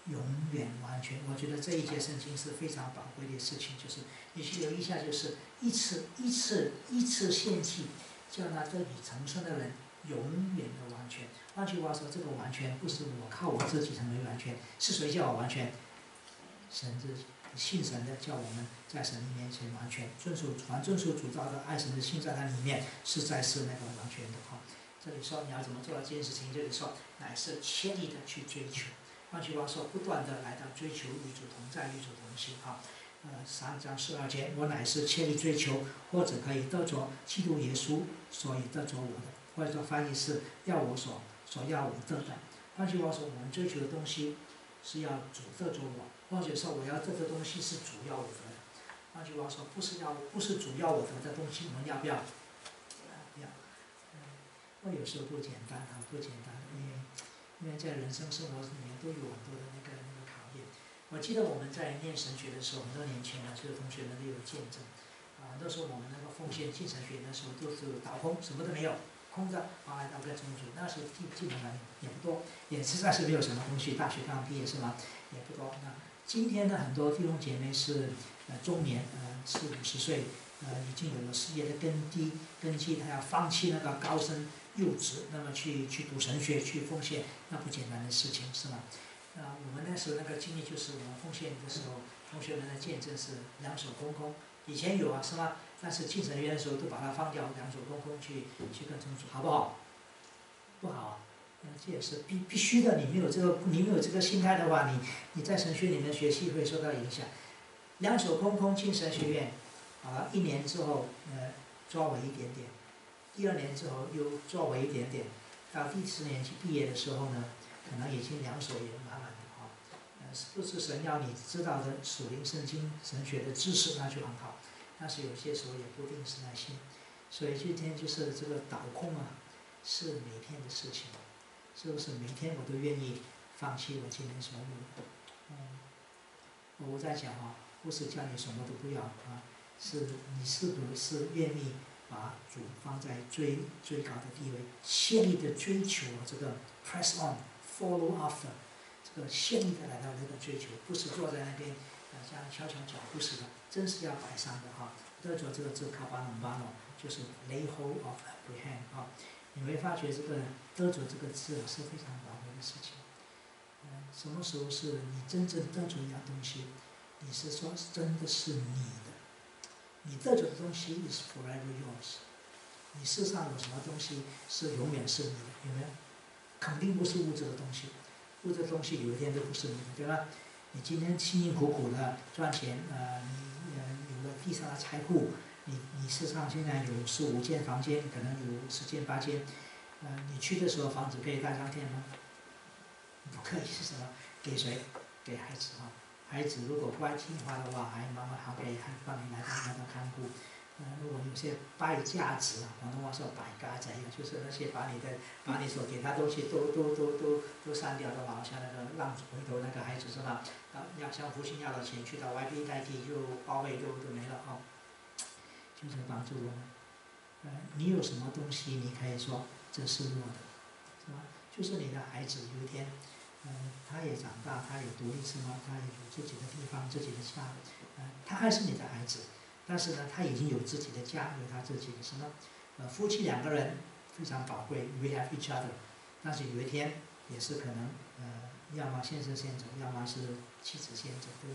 永远完全。我觉得这一节圣经是非常宝贵的事情，就是你去留意一下，就是一次一次一次献祭，叫那这里重生的人永远的完全。换句话说，这个完全不是我靠我自己成为完全，是谁叫我完全？神自己。信神的叫我们在神的面前完全遵守，凡遵守主召的爱神的心在他里面，实在是那个完全的哈。这里说你要怎么做到这件事情？这里说乃是切力的去追求。换句话说，不断的来到追求与主同在，与主同行哈。呃，三章十二节，我乃是切力追求，或者可以得着基督耶稣，所以得着我的，或者说翻译是要我所所要我得的。换句话说，我们追求的东西是要主得着我。或者说我要这个东西是主要我得的，换句话说，不是要不是主要我得的东西，我们要不要？要。嗯，我有时候不简单啊，不简单，因为因为在人生生活里面都有很多的那个那个考验。我记得我们在念神学的时候，很多年前呢，这个同学们都有见证。啊，那时候我们那个奉献进神学的时候都是倒空，什么都没有，空着，往来到跟宗主。那时候进进门也不多，也实在是没有什么东西。大学刚毕业是吗？也不多。那今天的很多弟兄姐妹是呃中年，呃四五十岁，呃已经有了事业的根基，根基他要放弃那个高深幼稚，那么去去读神学去奉献，那不简单的事情是吗？啊、呃，我们那时候那个经历就是我们奉献的时候，同学们的见证是两手空空，以前有啊是吗？但是进神学的时候都把它放掉，两手空空去去跟宗主，好不好？不好啊。这也是必必须的，你没有这个，你没有这个心态的话，你你在神学里面学习会受到影响。两手空空进神学院，啊，一年之后，呃，抓我一点点，第二年之后又抓我一点点，到第四年级毕业的时候呢，可能已经两手也满满的啊。呃，是不是神要你知道的属灵圣经神学的知识，那就很好，但是有些时候也不一定是那些，所以今天就是这个倒空啊，是每天的事情。是不是每天我都愿意放弃我今天所有的？嗯，我在讲啊，不是叫你什么都不要啊，是你是不是愿意把主放在最最高的地位，竭力的追求这个 press on，follow after， 这个竭力的来到那个追求，不是坐在那边啊这样敲敲脚，不是的，真是要摆上的哈。得着这个字卡巴隆巴诺，就是 lay hold of apprehend 啊。你会发觉这个得着这个字是非常宝贵的事情。嗯，什么时候是你真正得着一样东西？你是说真的是你的，你得着的东西 is forever yours。你世上有什么东西是永远是你的？有没有？肯定不是物质的东西，物质的东西有一天都不是你的，对吧？你今天辛辛苦苦的赚钱，呃，你呃有了地上的财富。你你市场现在有十五间房间，可能有十间八间，呃，你去的时候房子可以带上电吗？不可以是什么？给谁？给孩子哈。孩子如果不爱听话的话，还妈妈还给还帮你来到来到看护。呃，如果有些败家子啊，广东话说败家仔，就是那些把你的把你所给他东西都都都都都删掉的话，好像那个浪子回头那个孩子是吧？啊，要向父亲要了钱，去到外地代替，就包围都都没了啊。就是帮助我们，呃，你有什么东西，你可以说这是我的，是吧？就是你的孩子有一天，呃，他也长大，他有独立什么，他有自己的地方、自己的家，呃，他还是你的孩子，但是呢，他已经有自己的家，有他自己的什么，呃，夫妻两个人非常宝贵 ，we have each other， 但是有一天也是可能，呃，要么先生先走，要么是妻子先走，对吧？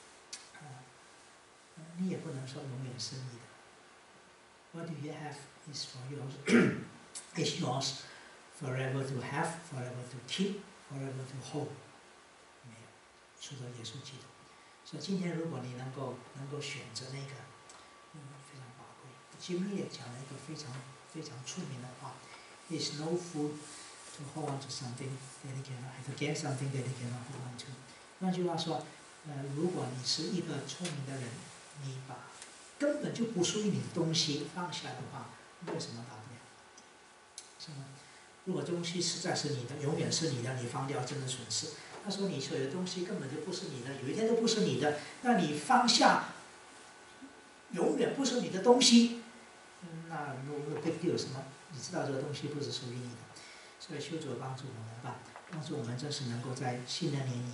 呃，你也不能说永远是你的。What you have is for yours, is yours, forever to have, forever to keep, forever to hold。没有，除了耶稣基督。所以今天如果你能够能够选择那个，嗯，非常宝贵。吉米也讲了一个非常非常出名的话 ：“It's no food to hold on to something that you cannot, to get something that you cannot hold on to。”换句话说，呃，如果你是一个聪明的人，你把根本就不属于你的东西放下的话，没有什么大不了，是吗？如果东西实在是你的，永远是你的，你放掉真的损失。他说你所有的东西根本就不是你的，有一天都不是你的，那你放下，永远不是你的东西，那 no big deal 什么？你知道这个东西不是属于你的，所以求主帮助我们吧，帮助我们真是能够在新的年里面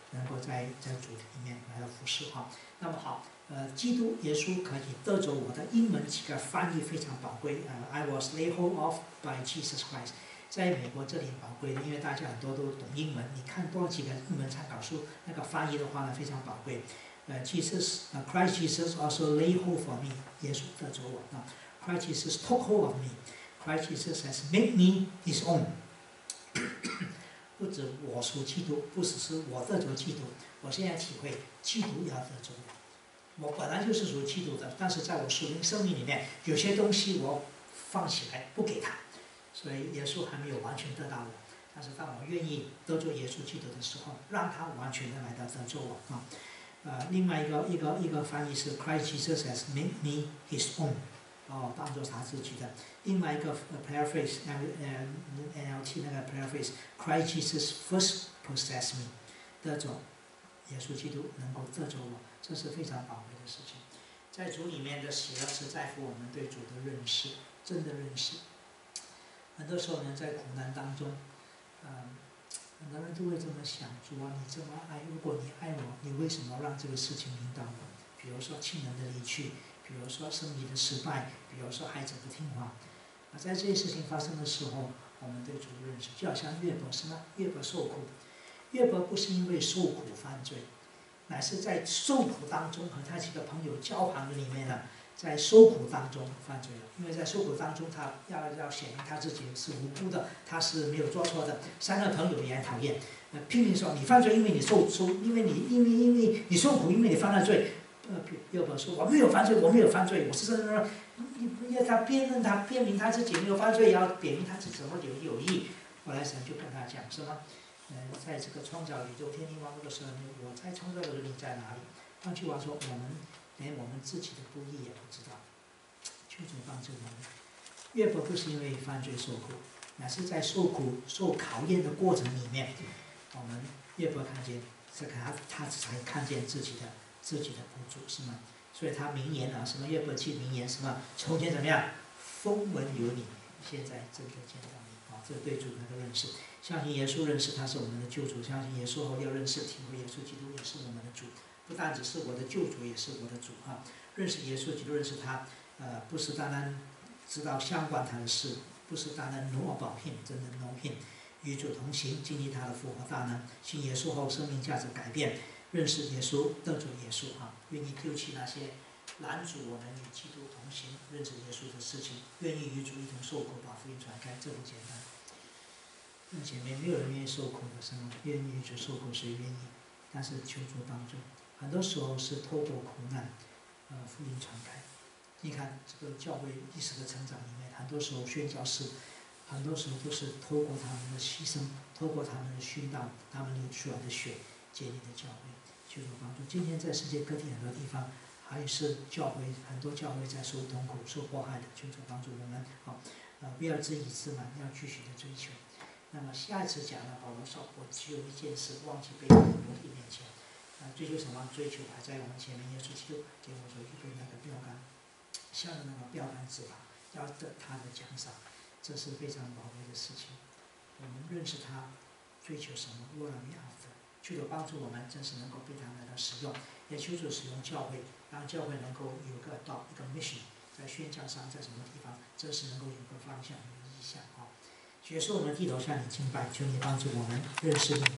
能够在在主里面来到服侍哈。那么好，呃，基督耶稣可以得着我的英文几个翻译非常宝贵，呃 ，I was laid hold of by Jesus Christ。在美国这里宝贵的，因为大家很多都懂英文，你看多几个英文参考书，那个翻译的话呢非常宝贵。呃 ，Jesus， 呃 ，Christ Jesus also lay hold for me， 耶稣得着我啊 ，Christ Jesus took hold of me，Christ Jesus has made me His own 。不止我属基督，不只是我得着基督，我现在体会基督要得着我。我本来就是属基督的，但是在我属灵生命里面，有些东西我放起来不给他。所以耶稣还没有完全得到我，但是当我愿意得着耶稣基督的时候，让他完全的来到得着我啊。呃，另外一个一个一个翻译是 Christ Jesus has made me His own， 哦，当做他自己的。另外一个 paraphrase， 呃呃 N L T 那个 paraphrase Christ Jesus first possess me， 得着耶稣基督能够得着我，这是非常宝贵的事情。在主里面的喜乐是在乎我们对主的认识，真的认识。很多时候呢，在苦难当中，嗯，很多人都会这么想：主啊，你这么爱，如果你爱我，你为什么让这个事情临到我？比如说亲人的离去，比如说生意的失败，比如说孩子不听话。啊，在这些事情发生的时候，我们对主的认识，就好像约伯是吗？约伯受苦，约伯不是因为受苦犯罪，乃是在受苦当中和他几个朋友交谈的里面呢。在受苦当中犯罪了，因为在受苦当中，他要要显明他自己是无辜的，他是没有做错的。三个朋友也很讨厌，呃，拼命说你犯罪，因为你受受，因为你因为因为你受苦，因为你犯了罪。呃，约伯说我没有犯罪，我没有犯罪，我是真的。要他辩论，他辩明他自己没有犯罪，也要表明他自己怎么有有益。后来神就跟他讲，是吗？呃，在这个创造宇宙天地万物的时候，我在创造的你在哪里？换句话说，我们。连我们自己的不义也不知道，求主帮助我们。约伯不是因为犯罪受苦，乃是在受苦、受考验的过程里面，我们约伯看见，这个他他才看见自己的自己的不足，是吗？所以他名言啊，什么约伯记名言，什么从前怎么样，风闻有你，现在真的见到你啊！这对主的认识，相信耶稣认识他是我们的救主，相信耶稣后要认识体会耶稣基督也是我们的主。不但只是我的救主，也是我的主啊！认识耶稣基督，认识他，呃，不是单单知道相关他的事，不是单单 know about him， 真的 know him， 与主同行，经历他的复活大能，信耶稣后生命价值改变，认识耶稣，得着耶稣啊！愿意丢弃那些拦阻我们与基督同行、认识耶稣的事情，愿意与主一同受苦，把福音传开，这不简单。那前面没有人愿意受苦的，是吗？愿意与主受苦，谁愿意？但是求主帮助。很多时候是透过苦难，呃，福音传开。你看这个教会历史的成长里面，很多时候宣教士，很多时候都是透过他们的牺牲，透过他们的殉道，他们流出来的血，建立的教会，求主帮助。今天在世界各地很多地方，还是教会，很多教会在受痛苦、受迫害的，求主帮助我们。好，呃，不要自以自满，要继续的追求。那么下一次讲呢，保罗说：“我只有一件事，忘记背在我的面前。”啊，追求什么？追求还在我们前面，耶稣基督给我说预备那个标杆，向着那个标杆直跑，要得他的奖赏，这是非常宝贵的事情。我们认识他，追求什么 ？What are we after？ 求主帮助我们，真是能够被他来到使用，也求主使用教会，让教会能够有个道一个 mission， 在宣教上，在什么地方，真是能够有个方向、有个意向啊！结束我们低头向你敬拜，求你帮助我们认识你。